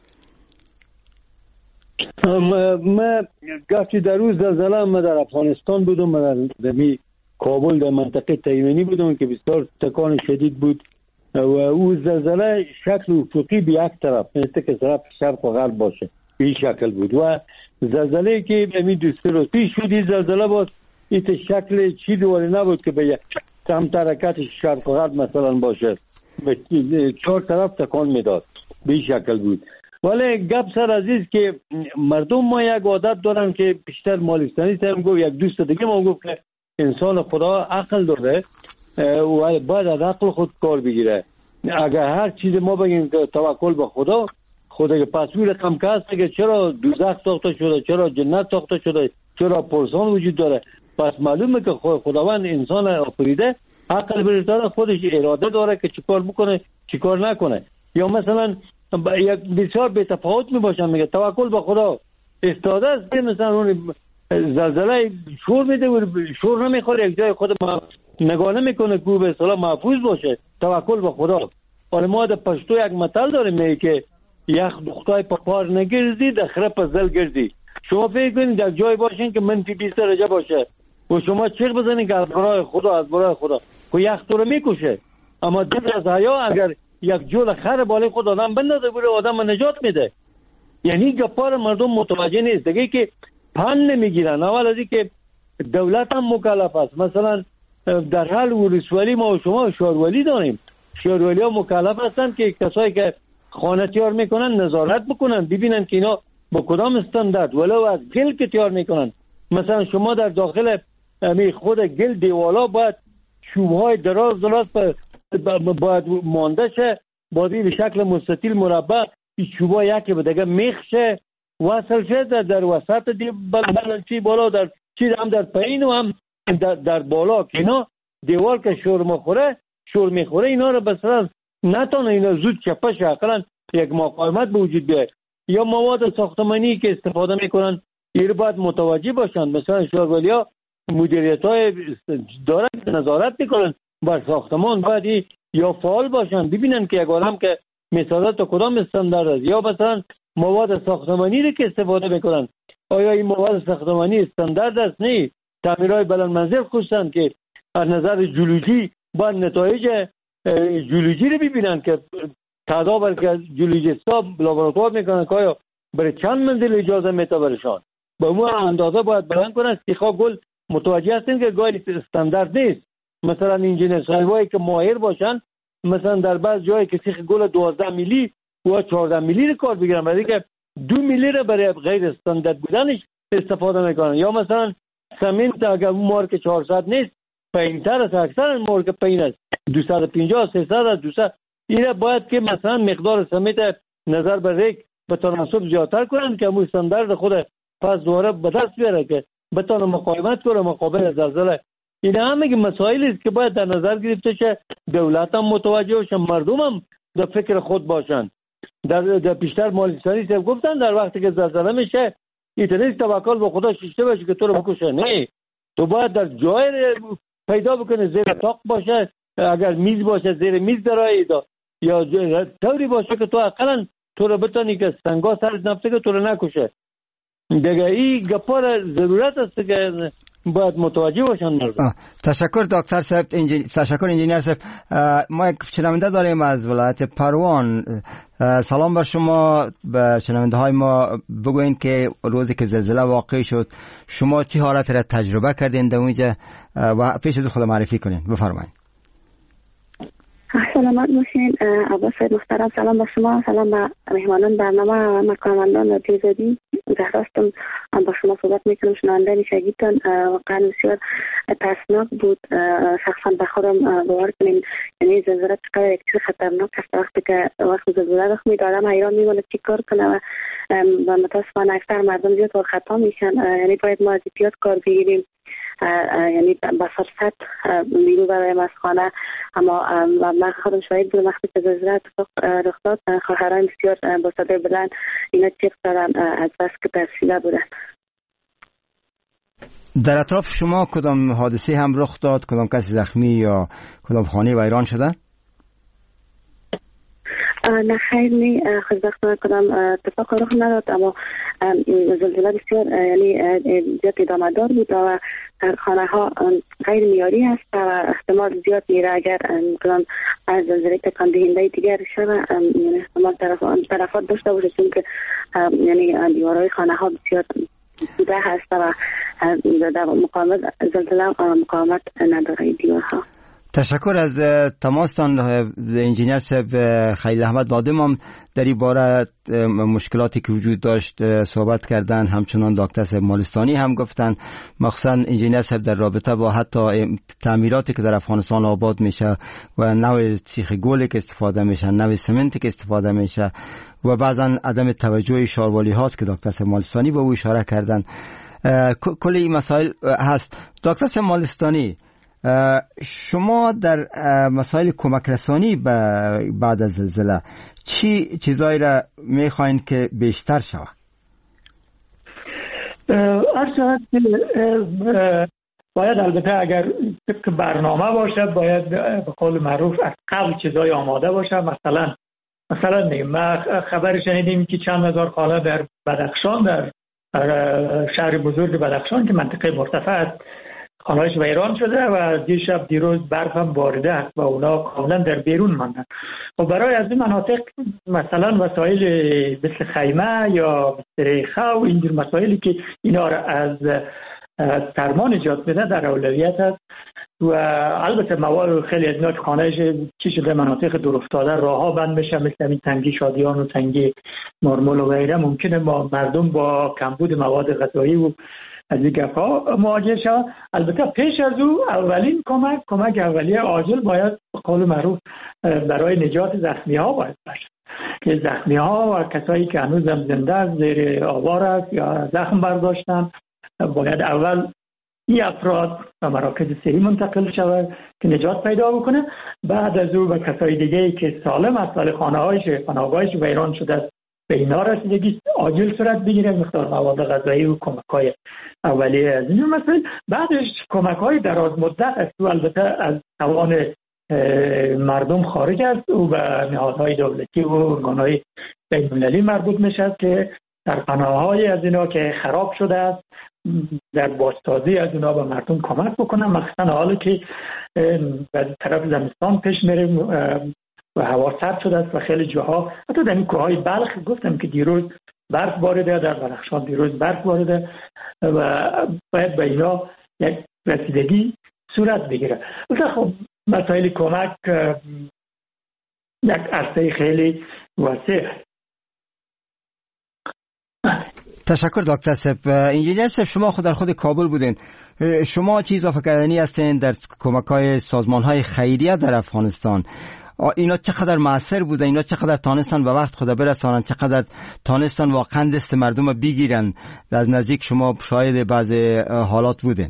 S11: ما گفتی در روز زلزله ما در افغانستان بودم، ما در کابل در منطقه تایوانی بودم که بسیار تکان شدید بود و او زلزله شکل افقی به یک طرف مثل که طرف شرق و غرب باشه به این شکل بود و زلزله که به دو سه روز پیش شد این زلزله بود این شکل چی دواری نبود که به یک سمت حرکت شرق و غرب مثلا باشه به چهار طرف تکان میداد به این شکل بود. ولی گپ سر عزیز که مردم ما یک عادت دارن که بیشتر مالستانی سرم گفت یک دوست دیگه ما گفت که انسان خدا عقل داره و باید از عقل خود کار بگیره. اگر هر چیز ما بگیم که توکل به خدا که تصویر کم کست که چرا دوزخ ساخته شده، چرا جنت ساخته شده، چرا پرسان وجود داره، پس معلومه که خداوند انسان آفریده عقل برسانه خودش اراده داره که چیکار بکنه چیکار نکنه. یا مثلا یک بسیار بی‌تفاوت میباشن میگه توکل به خدا استاده است مثلا اون زلزله شور میده و شور نمیخوره یک جای خود نگاه نمیکنه که به اصطلاح محفوظ باشه. توکل به خدا. ولی ما در پشتو یک مثل داریم میگه که یک دختای په پار نگردی د خره په زل گردی. شما فکر کنید در جای باشین که منفی 20 درجه باشه و شما چیغ بزنید که از برای خدا که یخ تو رو میکشه، اما دل از حیا اگر یک جول خر بالای خود آدم بندازه بره آدم نجات میده. یعنی گپار مردم متوجه نیست دیگه که پن نمیگیرن. اول از این که دولت هم مکلف است. مثلا در حال ولسوالی ما و شما شورولی داریم، شورولی ها مکلف هستن که کسایی که خانه تیار میکنن نظارت بکنن ببینن که اینا با کدام استاندارد ولو از گل که تیار میکنن. مثلا شما در داخل خود گل دیوالا باید چوبهای دراز باید مانده شه، باید به شکل مستطیل مربع این چوبها یکی به دیگه میخ شه وصل شه در وسط چی بالا در چی هم در پایین و هم در بالا که اینا دیوال که شور میخوره اینا رو بسرن نتونه اینا زود چپه شه، اقلا یک مقاومت به وجود بیاد. یا مواد ساختمانی که استفاده میکنن این باید متوجه باشن. مثلا شورولی ها مدیریت های دارن نظارت میکنن بر ساختمان، باید یا فعال باشن ببینن که یک عالم که مثلا تا کدام استاندارد است. یا مثلا مواد ساختمانی رو که استفاده میکنن آیا این مواد ساختمانی استاندارد است؟ نه. تعمیرهای بلند منزل خصوصا که از نظر جیولوژی باید نتایج جیولوژی رو ببینن که تعداد که جیولوژیست‌ها لابراتوار میکنن که آیا برای چند منزل اجازه میده برشان با اون اندازه باید بلند کنن. استخاء گل متوجه هستین که گاهی استاندارد نیست. مثلا انجینر صاحبایی که ماهر باشن مثلا در بعض جایی که سیخ گل 12 میلی و 14 میلی رو کار بگیرن برای که 2 میلی رو برای غیر استاندارد بودنش استفاده میکنن. یا مثلا سمنت اگر اون مارک 400 نیست پایین‌تر است، اکثر مارک پایین است 250 300 200 اینا باید که مثلا مقدار سمنت نظر به ریک به تناسب زیادتر کنن که اون استاندارد خود پس دوباره به دست بیاره که بتونه مقاومت کنه مقابل زلزله. این همه مسائلی است که باید در نظر گرفته شه. دولت هم متوجه باشه، مردم هم در فکر خود باشن. در بیشتر مالستانی صاحب گفتن در وقتی که زلزله میشه اینترنت توکل به خدا شیشته باشه که تو رو بکشه. نه، تو باید در جای پیدا بکنه، زیر تاق باشه، اگر میز باشه زیر میز درایی یا طوری باشه که تو اقلا تو رو بتانی که سنگا سرت نفته که تو رو نکشه. دیگه این گپار ضرورت است که باید متوجه باشن مردم.
S1: تشکر دکتر صاحب. تشکر انجینیر صاحب. ما یک شنونده داریم از ولایت پروان. سلام بر شما. به شنونده های ما بگوین که روزی که زلزله واقع شد شما چه حالت را تجربه کردین در اونجا و پیش از خود معرفی کنین. بفرمایید.
S3: سلامت باشین. عباس محترم، سلام به شما، سلام به مهمانان برنامه و مکملان رادیو آزادی. زهراستم با شما صحبت میکنم. شنونده میشگیتان واقعا بسیار ترسناک بود. شخصا به خودم باور کنین، یعنی زلزله چقدر یک چیز خطرناک است. وقتی که وقتی زلزله رخ میده آدم حیران میمونه چی کار کنه و متاسفانه اکثر مردم زیاد خطا میشن. یعنی باید ما از احتیاط کار بگیریم، یعنی به فرصت بیرون برایم از خانه. اما من خودم شاهد بودم وقتی که زلزله اتفاق رخ داد، خواهران بسیار با صدای بلند اینا چیخ دارن از بس که ترسیده بودن.
S1: در اطراف شما کدام حادثه هم رخ داد؟ کدام کسی زخمی یا کدام خانه ویران شده؟
S3: نه خیر، نی خوشبختانه کدام اتفاق رخ نداد، اما زلزله بسیار یعنی زیاد ادامه دار بود و خانه ها غیر معیاری هست و احتمال زیاد میره اگر کدام از زلزله تکان دهنده دیگر شده، یعنی احتمال تلفات داشته باشه، چون که یعنی دیوارهای خانه ها بسیار بوده هست و در مقاومت زلزله مقاومت نداره دیوارها.
S1: تشکر از تماستان انجینیر صاحب. خیلی احمد نادم هم در این باره مشکلاتی که وجود داشت صحبت کردن، همچنان دکتر صاحب مالستانی هم گفتن، مخصوصا انجینیر صاحب در رابطه با حتی تعمیراتی که در افغانستان آباد میشه و نوع سیخ گلی که استفاده میشه، نوع سمنتی که استفاده میشه و بعضا عدم توجه شاروالی هاست که دکتر صاحب مالستانی به او اشاره کردن. کل این مسائل هست. دکتر صاحب مالستانی، شما در مسائل کمک رسانی بعد از زلزله چی چیزایی را میخواین که بیشتر شود؟
S12: باید البته اگر برنامه باشه باید به قول معروف از قبل چیزای آماده باشه. مثلا ما خبر شنیدیم که چند هزار خانه در بدخشان، در شهر بزرگ بدخشان که منطقه مرتفع است، خانه‌هاش ویران شده و دیروز برف هم بارده است و اونا کاملا در بیرون ماندن. و برای از این مناطق مثلا وسایل مثل خیمه یا ریخه و اینجور مسائلی که اینا را از سرما نجات بده در اولویت است. و البته موارد خیلی از اینا خانه‌اش چی شده مناطق دورافتاده، راه‌ها بند میشه، مثل همین تنگی شادیان و تنگی مارمول و غیره. ممکنه ما مردم با کمبود مواد غذایی و از این گپ‌ها مواجه شود. البته پیش از او اولین کمک اولیه عاجل باید به قول معروف برای نجات زخمی‌ها باید باشه که زخمی‌ها و کسایی که هنوز هم زنده است، زیر آوار است یا زخم برداشتن، باید اول این افراد به مراکز صحی منتقل شود که نجات پیدا بکنه. بعد از او به کسای دیگه‌ای که سالم است ولی خانه‌هایش ویران شده است به اینا رسیدگی عاجل صورت بگیره، مقدار مواد غذایی و کمک‌های اولیه از این مسائل. بعدش کمک‌های دراز مدت است و البته از توان مردم خارج است و به نهادهای دولتی و ارگان‌های بین‌المللی مربوط میشه که در پناه‌های از اینا که خراب شده است در بازسازی از اینا به مردم کمک بکنن، مخصوصا حالی که از طرف زمستان پیش میره و هوا سرد شده است و خیلی جاها حتی در این کوههای بلخ گفتم که دیروز برف بارده، در بدخشان دیروز برف بارده و باید به اینا یک رسیدگی صورت بگیره. خب مسائل کمک یک عرصه خیلی واسع.
S1: تشکر دکتر صاحب. انجینیر صاحب، شما خود در خود کابل بودین، شما چی اضافه کردنی هستین در کمک‌های سازمان‌های خیریه در افغانستان؟ اینا چقدر مؤثر بوده؟ اینا چقدر تانستن به وقت خود برسانن؟ چقدر تانستن واقعا دست مردم رو بگیرن؟ از نزدیک شما شاهد بعض حالات بودین.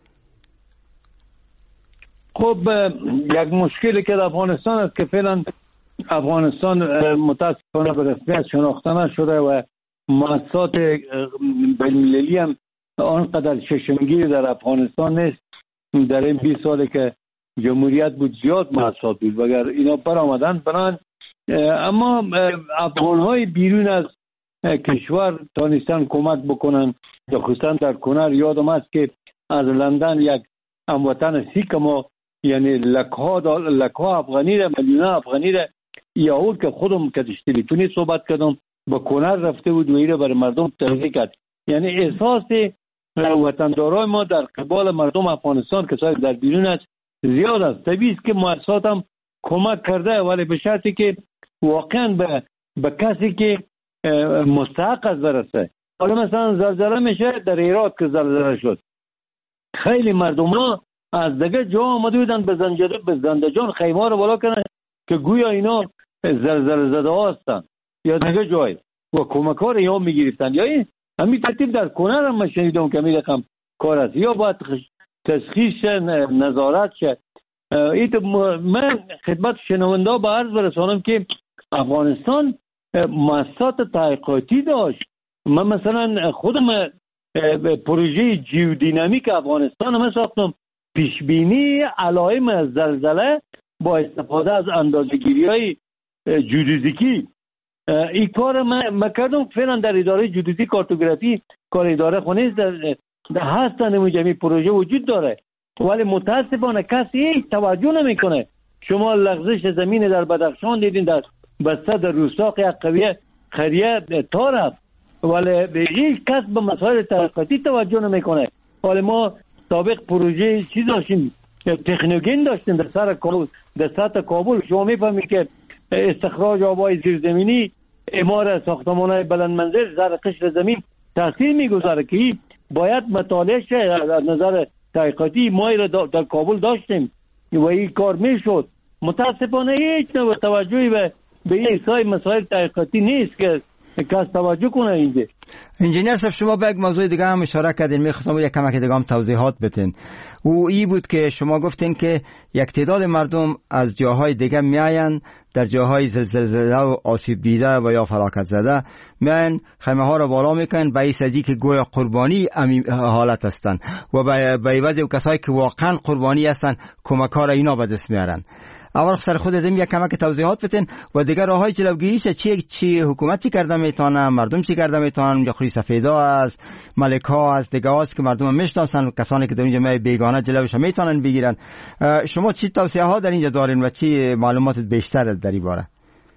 S11: خب یک مشکلی که در افغانستان است که فعلا افغانستان متاسفانه به رسمیت شناخته نشده و مؤسسات بین‌المللی هم آنقدر چشمگیر در افغانستان نیست. در این 20 سالی که جمهوریت بود زیاد مؤسسات بود وگر اینا برآمدن برن، اما افغان‌های بیرون از کشور تانستن کمک بکنن. خصوصا در کنر یادم است که از لندن یک هموطن سیک ما، یعنی لکها افغانی را، میلیون افغانی را، یا که خودم که تلفنی صحبت کردم با کنر رفته بود و ایره برای مردم تغذیه کرد. یعنی احساس وطندارای ما در قبال مردم افغانستان کسایی در بیرون است زیاد است. طبیعی است که مؤسسات هم کمک کرده، ولی به شرطی که واقعا به کسی که مستحق است برسه. حالا مثلا زلزله میشه در عراق که زلزله شد، خیلی مردم ها از دیگه جا آمده بودن به زندجان خیمه رو بالا کنن که گویا اینا زلزله زده ها هستن یا دیگه جای و کمک ها رو یا میگیرفتن. یا همین ترتیب در کنر هم من شنیدم که می رقم کار است، یا باید تشخیص نظارت شد. من خدمت شنونده ها به عرض برسانم که افغانستان مؤسسات تحقیقاتی داشت. من مثلا خودم پروژه جیودینامیک افغانستان هم ساختم، پیشبینی علائم زلزله با استفاده از اندازه‌گیری های جیودیزیکی. این کار من کردم فعلا در اداره جیودیزی کارتوگرافی، کار اداره خونه در هستن جمعی پروژه وجود داره، ولی متاسفانه کسی هیچ توجه نمیکنه. شما لغزش زمین در بدخشان دیدین، در بسته در روستاق یک قریه تار است، ولی هیچ کس به مسائل تحقیقاتی توجه نمیکنه. ولی ما سابق پروژه چیز داشتیم، تکنوگین داشتیم در سطح کابل. شما میفهمید که استخراج آبای زیرزمینی، اعمار ساختمان‌های بلند منزل زیر قشر زمین تاثیر میگذاره که باید مطالعه شه. از نظر تحقیقاتی ما را در کابل داشتیم و این کار میشد. متاسفانه هیچ نوع توجهی به این مسائل تحقیقاتی نیست که کس توجه کنه. اینجا
S1: انجینیر صاحب شما به یک موضوع دیگه هم اشاره کردین، میخواستم یک کمک دیگه هم توضیحات بدین. او ای بود که شما گفتین که یک تعداد مردم از جاهای دیگه میاین در جاهای زلزله و آسیب دیده و یا فلاکت زده میاین خیمه ها را بالا میکنن به این سجی که گویا قربانی حالت هستن و به عوض کسایی که واقعا قربانی هستن کمک ها را اینا به دست میارن. اول سر خود از این یک کمک توضیحات بدین و دیگر راههای جلوگیریش چی حکومت چی کرده میتونه، مردم چی کرده میتونن، جخری سفیدا از ملک ها از دیگه هاست که مردم میشناسن و کسانی که در اینجا بیگانه جلوش میتونن بگیرن. شما چی توصیه ها در اینجا دارین و چی معلومات بیشتر در این باره؟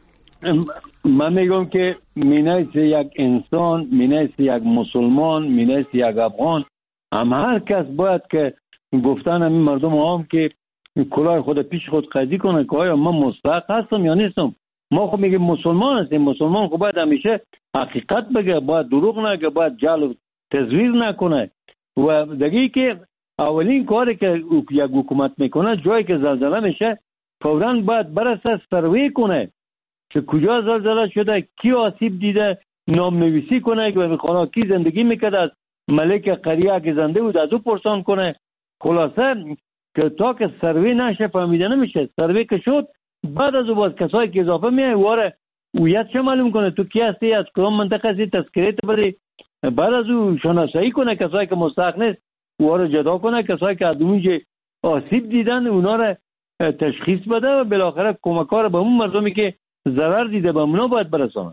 S11: من میگم که مینایس یک انسان، مینایس یک مسلمان، مینایس یک افغان، هم هر کس باید که گفتن همین مردم هم که کلاه خود پیش خود قضی کنه که آیا من مستحق هستم یا نیستم. ما خب میگیم مسلمان هستیم، مسلمان خب باید همیشه حقیقت بگه، باید دروغ نگه، باید جعل و تزویر نکنه. و دیگه که اولین کاری که یک حکومت میکنه جایی که زلزله میشه فوراً باید برسه سروی کنه که کجا زلزله شده، کی آسیب دیده، نام نویسی کنه که به خانه کی زندگی میکرد، از ملک قریه که زنده بود از او پرسان کنه. خلاصه که تا که سروی نشه فهمیده نمیشه. سروی که شد بعد از او باز کسایی که اضافه میای واره اویت چه معلوم کنه تو کی هستی، از کدام منطقه هستی، تذکرت بده. بعد از او شناسایی کنه کسایی که مستحق نیست واره جدا کنه، کسایی که از اونجا آسیب دیدن اونا را تشخیص بده و بالاخره کمکار به اون مردمی که ضرر دیده به اونا باید برسونه.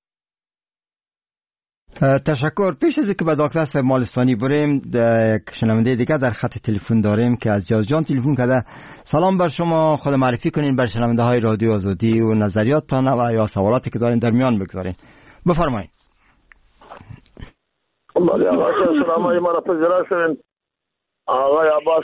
S1: تشکر. پیش از اینکه به دکتر صاحب مالستانی بریم یک شنونده دیگه در خط تلفن داریم که از جان تلفن کرده. سلام بر شما، خود معرفی کنین بر شنونده های رادیو آزادی و نظریاتتان و یا سوالاتی که دارین در میان بگذارین. بفرمایید.
S14: بله آقا سلام علیکم را پذیرا شوین. آقای عباس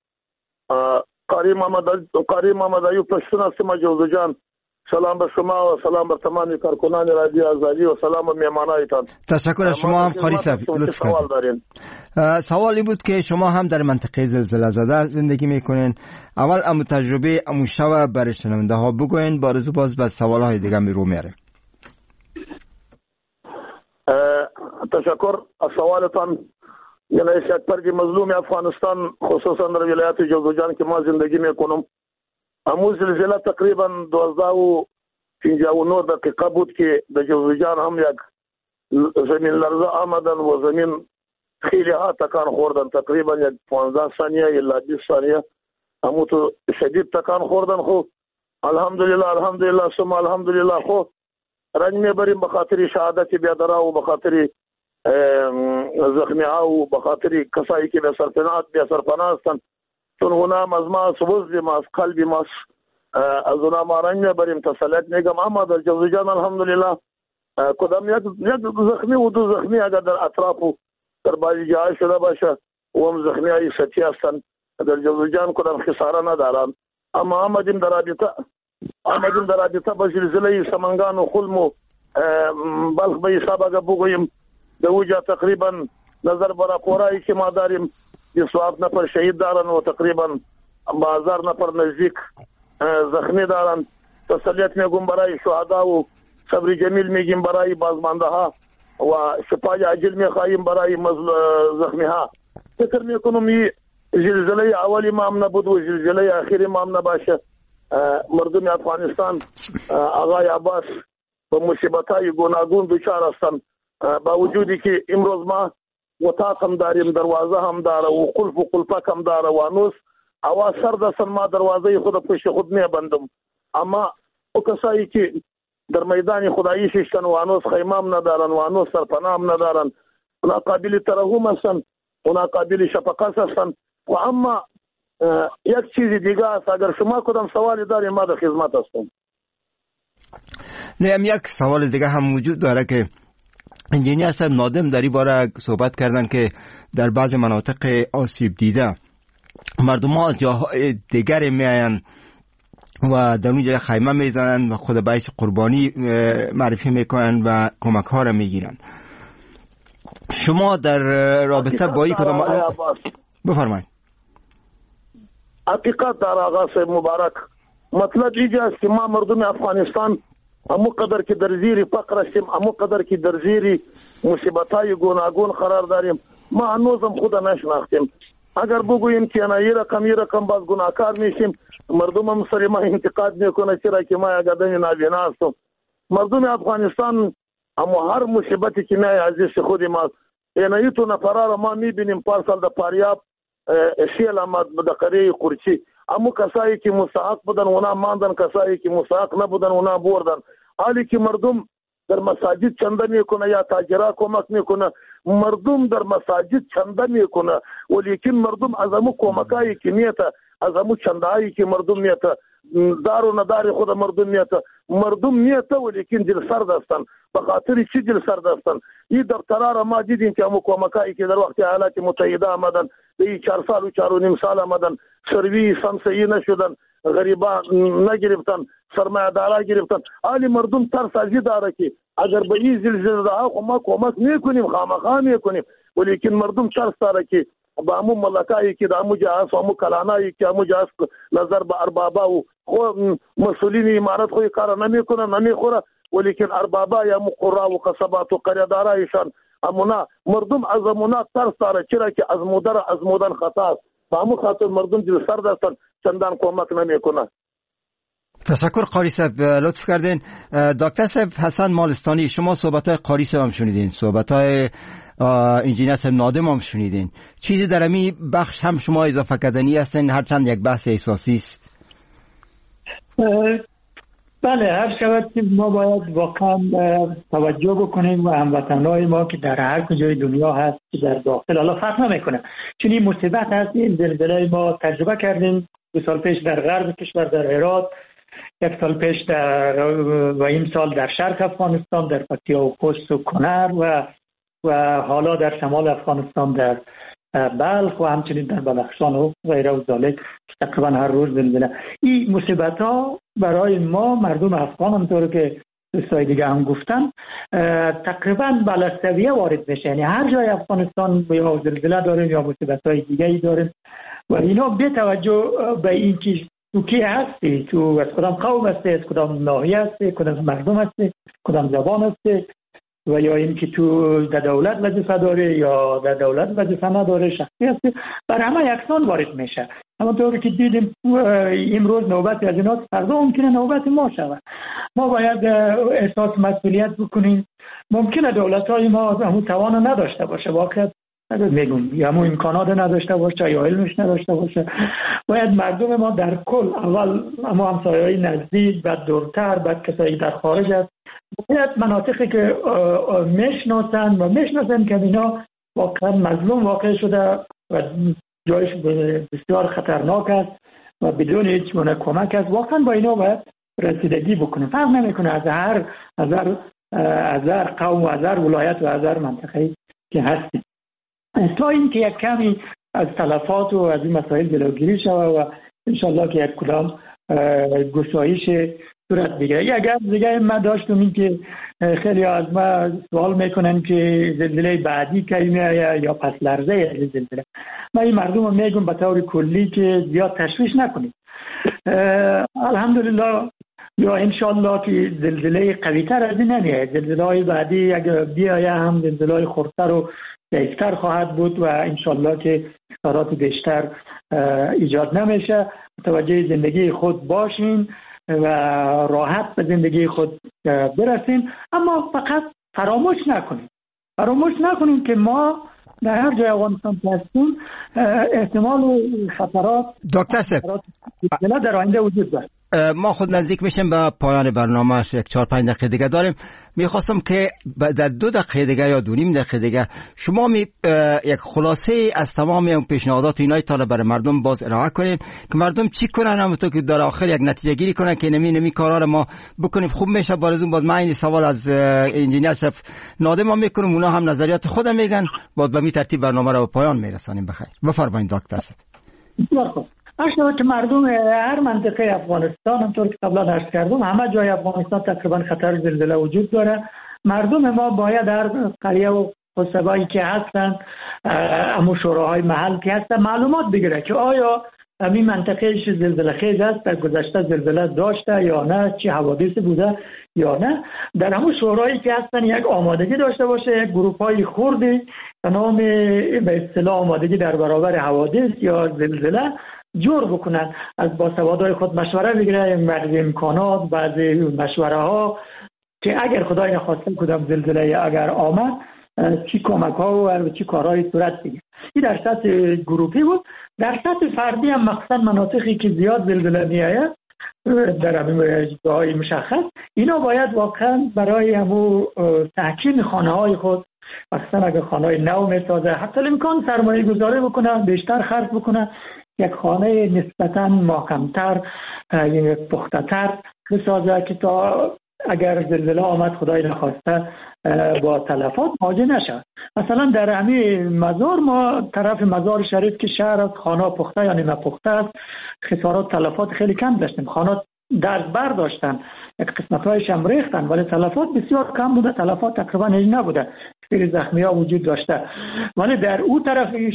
S14: قاری محمد ایوب پشتون هستم جوزجان. سلام به شما و سلام به تمام کارکنان رادیو آزادی و سلام به مهمانایتان.
S1: تشکر از شما هم قاری صاحب. سوالی بود که شما هم در منطقه زلزله زده زندگی میکنین. اول ام تجربه اموشوا برای شنونده ها بگوین، بارزو باز به سوال های دیگه می رو میاریم.
S14: تشکر از سوالتان. یعنی یک پرگی مظلوم افغانستان خصوصا در ولایت جوزجان که ما زندگی میکنم، همون زلزله تقریبا 12:59 دقیقه بود که در جوزجان هم یک زمین لرزه آمدن و زمین خیلی ها تکان خوردن، تقریبا 15 ثانیه الا 20 ثانیه همو تو شدید تکان خوردن. خو الحمدلله ثم الحمدلله خو رنج میبریم به خاطر شهادت بیادرها و به خاطر زخمی ها و به خاطر کسایی که به سرپناه هستن، چون اونام از ما سوزد ما از قلبی ما از اونام رنج میبریم، تسلیت میگم. اما در جوزجان الحمدلله کدام یک زخمی و دو زخمی اگر در اطراف و در بعضی جاهای شده باشه و هم زخمی های سطحی هستن، در جوزجان کدام خساره ندارن. اما آمدیم در رابطه با زلزله سمنگان و خلم و بلخ به حساب اگر بگوییم در اوجا تقریبا نظر برا پورایی که ما داریم 27 نفر شهید دارن و تقریبا 1000 نفر نزدیک زخمی دارن. تسلیت میگم برای شهدا و صبر جمیل میگیم برای بازمانده ها و شفای عاجل میخواهیم برای زخمی ها. فکر میکنم زلزله اولی ما هم نبود و زلزله اخیری ما هم نباشه. مردم افغانستان آقای عباس به مصیبت‌های گوناگون دچار هستند، با وجودی که امروز ما وطاق هم داریم، دروازه هم داره و قلف و قلپک هم داره و هنوز هوا سرد هستن. ما دروازه خود پشت خود میبندم، اما او کسایی که در میدان خدایی ششتن و هنوز خیمه هم ندارن و هنوز سرپناه هم ندارن، اونا قابل ترحم هستن، اونا قابل شفقت هستن. و اما یک چیز دیگه است، اگر شما کدام سوالی دارید ما در خدمت هستم.
S1: نه، یک سوال دیگه هم وجود داره که انجینیر صاحب نادم در این باره صحبت کردن که در بعض مناطق آسیب دیده مردم ها جاهای دیگر میاین و در اونجا خیمه میزنن و خود باعث قربانی معرفی میکنن و کمک ها را میگیرن. شما در رابطه با این کدام بفرمایید.
S14: حقیقت در آقا صاحب مبارک مطلب اینجا است که ما مردم افغانستان همو قدر که در زیر فقر هستیم، همو قدر که در زیر مصیبت‌های گوناگون قرار داریم، ما هنوزم خود نشناختیم. اگر بگوییم که انا یه رقم باز گناهکار میشیم، مردم هم سر ما انتقاد میکنه چرا که ما یک آدم نابینا هستم. مردم افغانستان اما هر مصیبتی که میای عزیز خود ما اینایتو نفرار ما میبینیم. پارسال در پاریاب شیل آمد در قریه قرچی، اما کسایی که مستحق بودن اونا ماندن، کسایی که مستحق نبودن اونا بردن. حالی که مردم در مساجد چنده میکنه یا تاجرها کمک میکنه، مردم در مساجد چنده میکنه ولیکن مردم از همو کمکایی که میته، از همو چندهایی که مردم میته، دار و ندار خود مردم میته ولیکن دل سرد هستن. به خاطر چی دل سرد هستن؟ این دفترها ما دیدیم که همو کمکایی که در وقت ایالات متحده آمدن، در 4 سال و 4.5 سال آمدن، سروی سمسایی نشدن، غریبان نگرفتن، سرمایه‌دارا گرفتن. حالی مردم ترس ازی داره که اگر به این زلزله ها ما کمک میکنیم خامخا میکنیم، ولیکن مردم ترس داره که با همون ملکایی که همون جهاز و همون کلانایی که همون جهاز نظر به اربابا و مسئولین امارت خوی کار نمیکنن نمیخوره، ولیکن اربابا یا مقرا و قصبات و قریدارایشان امونا مردم از امونا ترس داره چرا که از مودن خطا است. با همون خاطر مردم دل سرد هستن، چندان کمک نمیکنن.
S1: تشکر قاری صاحب، لطف کردین. دکتر صاحب حسن مالستانی، شما صحبت‌های قاری صاحب هم شنیدین، صحبت‌های انجینیر صاحب نادم هم شنیدین. چیزی در امی بخش هم شما اضافه کردنی هستین، هرچند یک بحث احساسی است؟
S12: بله، هر شود که ما باید واقعا توجه بکنیم و هموطنهای ما که در هر کجای دنیا هست که در داخل حالا فرق نمیکنه، چون این مصیبت هست. این زلزله ما تجربه کردیم 2 سال پیش در غرب کشور در هرات، 1 سال پیش و این سال در شرق افغانستان در پکتیا و خوست و کنر و حالا در شمال افغانستان در بلخ و همچنین در بدخشان و غیره و ذالک که تقریبا هر روز زلزله. این مصیبت ها برای ما مردم افغان همطور که دوستای دیگه هم گفتن تقریبا بالاتویه وارد میشه. یعنی هر جای افغانستان یا زلزله داریم یا مصیبت های دیگه ای داریم و اینا به توجه به این که تو کی هستی، تو از کدام قوم هستی، از کدام ناحیه هستی، کدام مردم هستی، کدام زبان هستی و یا این که تو در دولت وظیفه داره یا در دولت وظیفه نداره، شخصی هستی، برای همه یکسان وارد میشه. همونطوری که دیدیم امروز نوبت از ایناست، فردا ممکنه نوبت ما شود. ما باید احساس مسئولیت بکنیم ممکنه دولت‌های ما همون توان نداشته باشه، واقعا میگم یا همون امکانات نداشته باشه یا علمش نداشته باشه. باید مردم ما در کل اول اما همسایه‌های نزدیک، بعد دورتر، بعد کسایی در خارج است، باید مناطقی که میشناسن که اینا واقعا مظلوم واقع شده و جایش بسیار خطرناک است و بدون هیچ گونه کمک است، واقعا با اینا باید رسیدگی بکنه. فرق نمیکنه از هر قوم و از هر ولایت و از هر منطقه‌ای که هستیم، تا اینکه یک کمی از تلفات و از این مسائل جلوگیری شود و انشالله که یک کدام گشایش صورت بگیره. اگر دیگه ما داشتم این که خیلی از ما سوال میکنن که زلزله بعدی کی میاد یا پس لرزه زلزله. من این مردم رو میگم به طور کلی که زیاد تشویش نکنید. الحمدلله یا انشالله که زلزله قوی تر از این نمیاد. زلزله های بعدی اگر بیاید هم زلزله های خردتر و ضعیفتر خواهد بود و انشالله که خسارات بیشتر ایجاد نمیشه. متوجه زندگی خود باشین و راحت به زندگی خود برسین، اما فقط فراموش نکنین که ما در هر جای افغانستان هستیم احتمال و خطرات
S1: دکتر صاحب
S12: در آینده وجود داره.
S1: ما خود نزدیک میشیم به پایان برنامه، یک 4-5 دقیقه دیگه داریم. میخواستم که در 2 دقیقه دیگه یا 2.5 دقیقه دیگه شما یک خلاصه از تمام اون پیشنهادات اینای تا برای مردم باز ارائه کنین که مردم چی کنن، همونطور که در آخر یک نتیجه گیری کنن که نمی کارا رو ما بکنیم خوب میشه. بارزون باز من این سوال از انجینیر صاحب نادم ما میکنم، اونا هم نظریات خودم میگن، باز به می ترتیب برنامه رو به پایان میرسانیم. بخیر بفرمایید دکتر صاحب.
S12: اشتباه که مردم هر منطقه افغانستان همطور که قبلا عرض کردم همه جای افغانستان تقریبا خطر زلزله وجود داره. مردم ما باید در قریه و قصبایی که هستن، امو شوراهای محل که هستن معلومات بگیره که آیا این منطقه زلزله خیز است، در گذشته زلزله داشته یا نه، چه حوادث بوده یا نه. در همون شورایی که هستن یک آمادگی داشته باشه، یک گروه‌های خردی به نام به اصطلاح آمادگی در برابر حوادث یا زلزله جور بکنن، از باسوادهای خود مشوره بگیره، بعضی امکانات، بعضی مشوره ها که اگر خدای نخواسته کدام زلزله اگر آمد چی کمک ها و چی کارهای صورت بگیره. این در سطح گروهی بود. در سطح فردی هم مخصوصا مناطقی که زیاد زلزله میآید در جاهای مشخص، اینا باید واقعا برای همو تحکیم خانه های خود، مخصوصا اگر خانه های نو میسازه، حتی امکان سرمایه گذاری بکنن، بیشتر خرج بکنن، یک خانه نسبتاً محکم‌تر، پخته‌تر بسازه که تا اگر زلزله آمد خدای نخواسته با تلفات مواجه نشد. مثلا در همین مزار ما طرف مزار شریف که شهر از خانه پخته یا نیمه پخته است، خسارات تلفات خیلی کم داشتیم. خانه درز برداشتن، یک قسمت‌هایش هم ریختن ولی تلفات بسیار کم بوده، تلفات تقریبا هیچ نبوده. خیلی زخمی‌ها وجود داشته. ولی در اون طرفش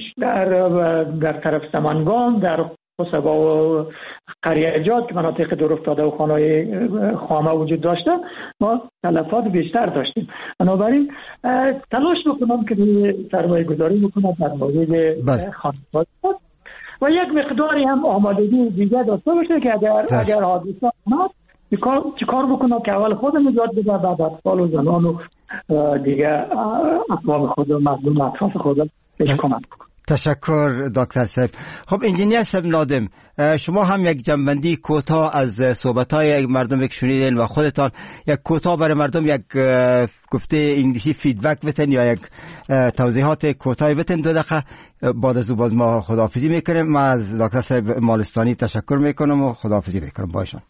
S12: در طرف سمنگان، در قصبه و قریه ایجاد که مناطق دور افتاده و خانه‌های خامه وجود داشته، ما تلفات بیشتر داشتیم. بنابراین تلاش بکنم که سرمایه گذاری بکنم در مورد خانه‌ها و یک مقداری هم آمادگی دیگه داشته باشه که اگر حادثه آمد چیکار بکنم که اول خودم نجات بده، بعد اطفال و زنان و دیگه اقوام خود و مردم اطراف خودم بهش کمک بکنم.
S1: تشکر دکتر صاحب. خب انجینیر صاحب نادم، شما هم یک جنبندی کوتاه از صحبت‌های مردم یک شنیدین و خودتان یک کوتاه برای مردم یک گفته انگلیسی فیدبک بتن یا یک توضیحات کوتاهی بتن 2 دقیقه. بعد از باز ما خداحافظی میکنیم. من از دکتر صاحب مالستانی تشکر میکنم و خداحافظی میکنم با ایشان.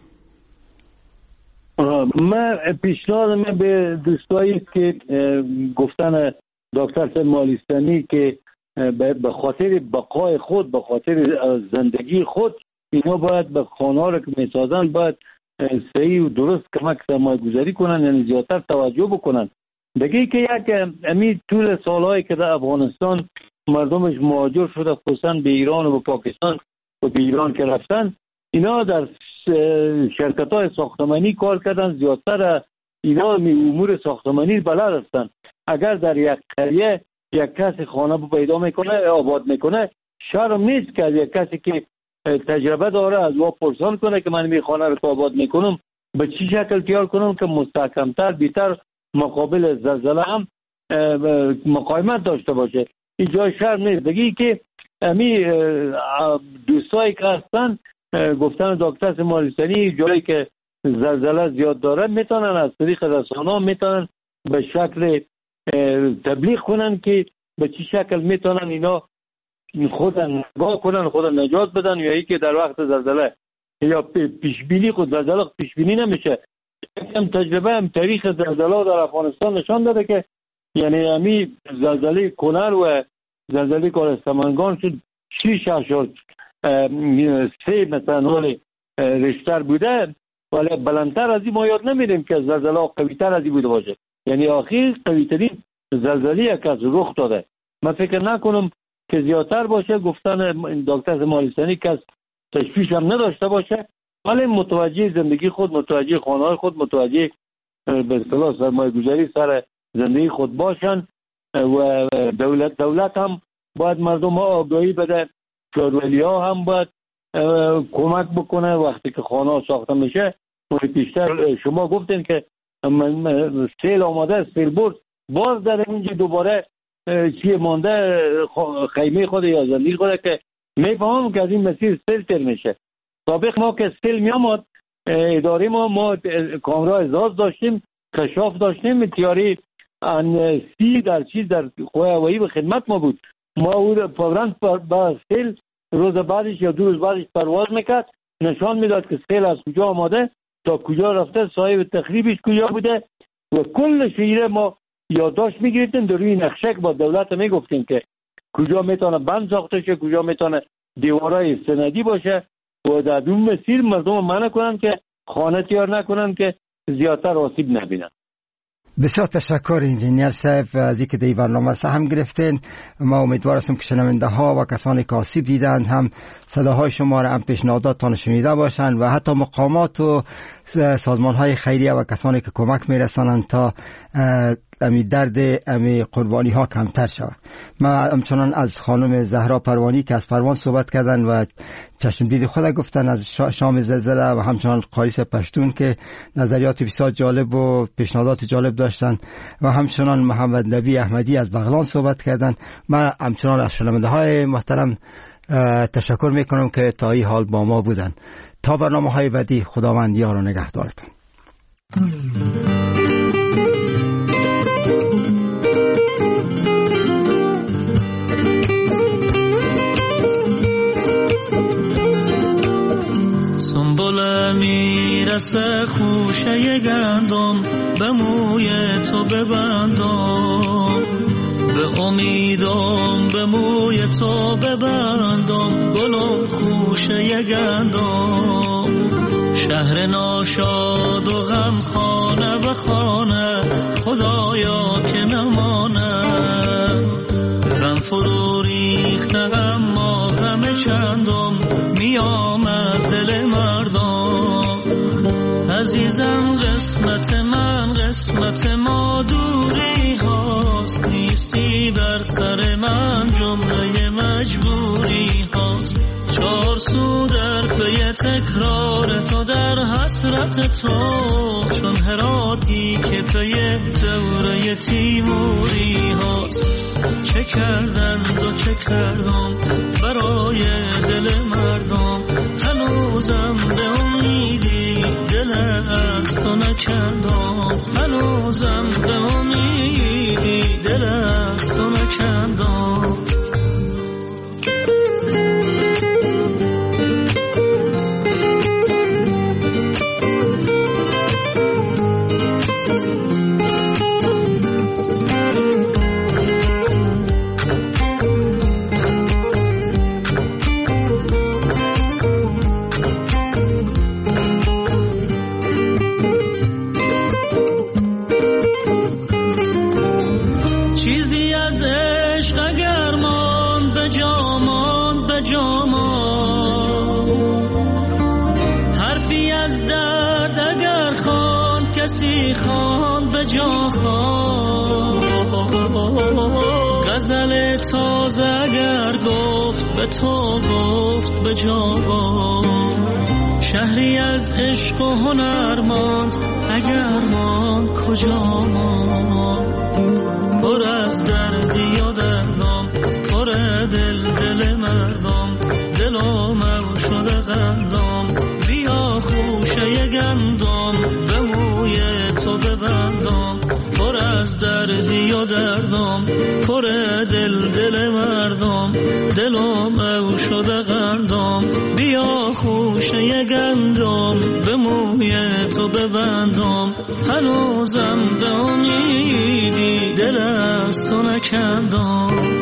S11: من پیشنهاد به دوستایی که گفتن دکتر صاحب مالستانی که به خاطر بقای خود، به خاطر زندگی خود، اینا باید به خانه‌ها رو که میسازن باید صحیح و درست کمک سرمایه گذاری کنن، یعنی زیادتر توجه بکنن. دیگه که یک امی طول سالهایی که در افغانستان مردمش مهاجر شده، خصوصا به ایران و به پاکستان و به ایران که رفتن، اینا در شرکت‌های ساختمانی کار کردن، زیادتر اینا امور ساختمانی بلد هستن. اگر در یک قریه یک کسی خانه پیدا میکنه، آباد میکنه، شرم نیست که یک کسی که تجربه داره از ما پرسان کنه که من می خانه رو آباد میکنم به چی شکل تیار کنم که مستحکمتر، بیتر مقابل زلزله هم مقاومت داشته باشه. این جای شرم نیست. دیگه که امی دوستایی که هستن گفتن دکتر مالستانی جایی که زلزله زیاد داره میتونن از طریق رسانه‌ها میتونن به شکل تبلیغ کنن که به چه شکل میتونن اینا خودن نگاه کنن، خودن نجات بدن، یا ای که در وقت زلزله یا پیشبینی خود زلزله پیشبینی نمیشه. هم تجربه هم تاریخ زلزله در افغانستان نشان داده که یعنی امی زلزله کنر و زلزله کارستمنگان شد 6.3 مثلا ریشتر بوده، ولی بلندتر از این ما یاد نمیدیم که زلزله قویتر از این بوده باشه. یعنی آخر قویترین زلزله که از رخ داده. من فکر نکنم که زیادتر باشه. گفتن دکتر مالستانی که از تشویش هم نداشته باشه، ولی متوجه زندگی خود، متوجه خانه‌های خود، متوجه به اصطلاح سرمایه گذاری سر زندگی خود باشن و دولت هم باید مردم ها آگاهی بده، شورولی ها هم باید کمک بکنه وقتی که خانه ها ساخته میشه. و پیشتر شما گفتین که سیل آماده، سیل برد، باز در اینجا دوباره چیه مانده خیمه خود یا زندگی خود که میفهمم که از این مسیر سیل تر میشه. سابق ما که سیل میامد اداره ما کامرا ازاز داشتیم، کشاف داشتیم، تیاری سی در چیز در خواه هوایی به خدمت ما بود. ما او فوراً با سیل روز بعدش یا 2 روز بعدش پرواز میکرد، نشان میداد که سیل از کجا آماده تا کجا رفته، صاحب تخریبش کجا بوده و کل شیره ما یادداشت میگرفتیم. در روی نقشه با دولت میگفتیم که کجا میتونه بند ساخته شه، کجا میتونه دیوارای سندی باشه و در اون مسیر مردم منع کنن که خانه تیار نکنن که زیادتر آسیب نبینن.
S1: بسیار تشکر انجینیر صاحب از اینکه در این برنامه سهم گرفتین. ما امیدوار هستیم که شنونده ها و کسانی که آسیب دیدند هم صداهای شما را هم پیشنهاداتتان شنیده باشند و حتی مقامات و سازمان های خیریه و کسانی که کمک میرسانند تا امی درد امی قربانی ها کمتر شود. ما همچنان از خانم زهرا پروانی که از پروان صحبت کردن و چشم دید خود گفتن از شام زلزله و همچنان قاریس پشتون که نظریات بسیار جالب و پیشنهادات جالب داشتن و همچنان محمد نبی احمدی از بغلان صحبت کردن. ما همچنان از شنونده های محترم تشکر میکنم که تا این حال با ما بودن. تا برنامه های بعدی، خداوند یار و نگهدارتان.
S15: سنبل میرسه خوشه گندم، به موی تو ببندم، به امیدم به موی تو ببندم، گلم خوشه گندم. شهر ناشاد و غم خانه به خانه، خدایا که نمانه. غم فرو ریخته اما غم چندم، میام از دل مردم. عزیزم قسمت من قسمت ما دوری هاست، نیستی بر سر من جمله مجبوری هاست. 4 سو در پی تکرار تو در حسرت تو، چون هراتی که پی دوره تیموری هاست. چه کردند و چه کردم برای دل مردم، هنوزم به امیدی دل از تو نکندم، هنوزم به امیدی دل از تو نکندم. غزل تازه اگر گفت به تو گفت به جا گفت، شهری از عشق و هنر ماند، اگر ماند کجا ماند؟ پر از دردی و دردم، پر دل مردم، دلم او شده قندم. بیا خوشه گندم به موی تو ببندم. پر از دردی و دردم، پر دل مردم، دلم او شده قندم. بیا خوشه گندم به موی تو ببندم. هنوزم به امیدی دل از تو نکندم.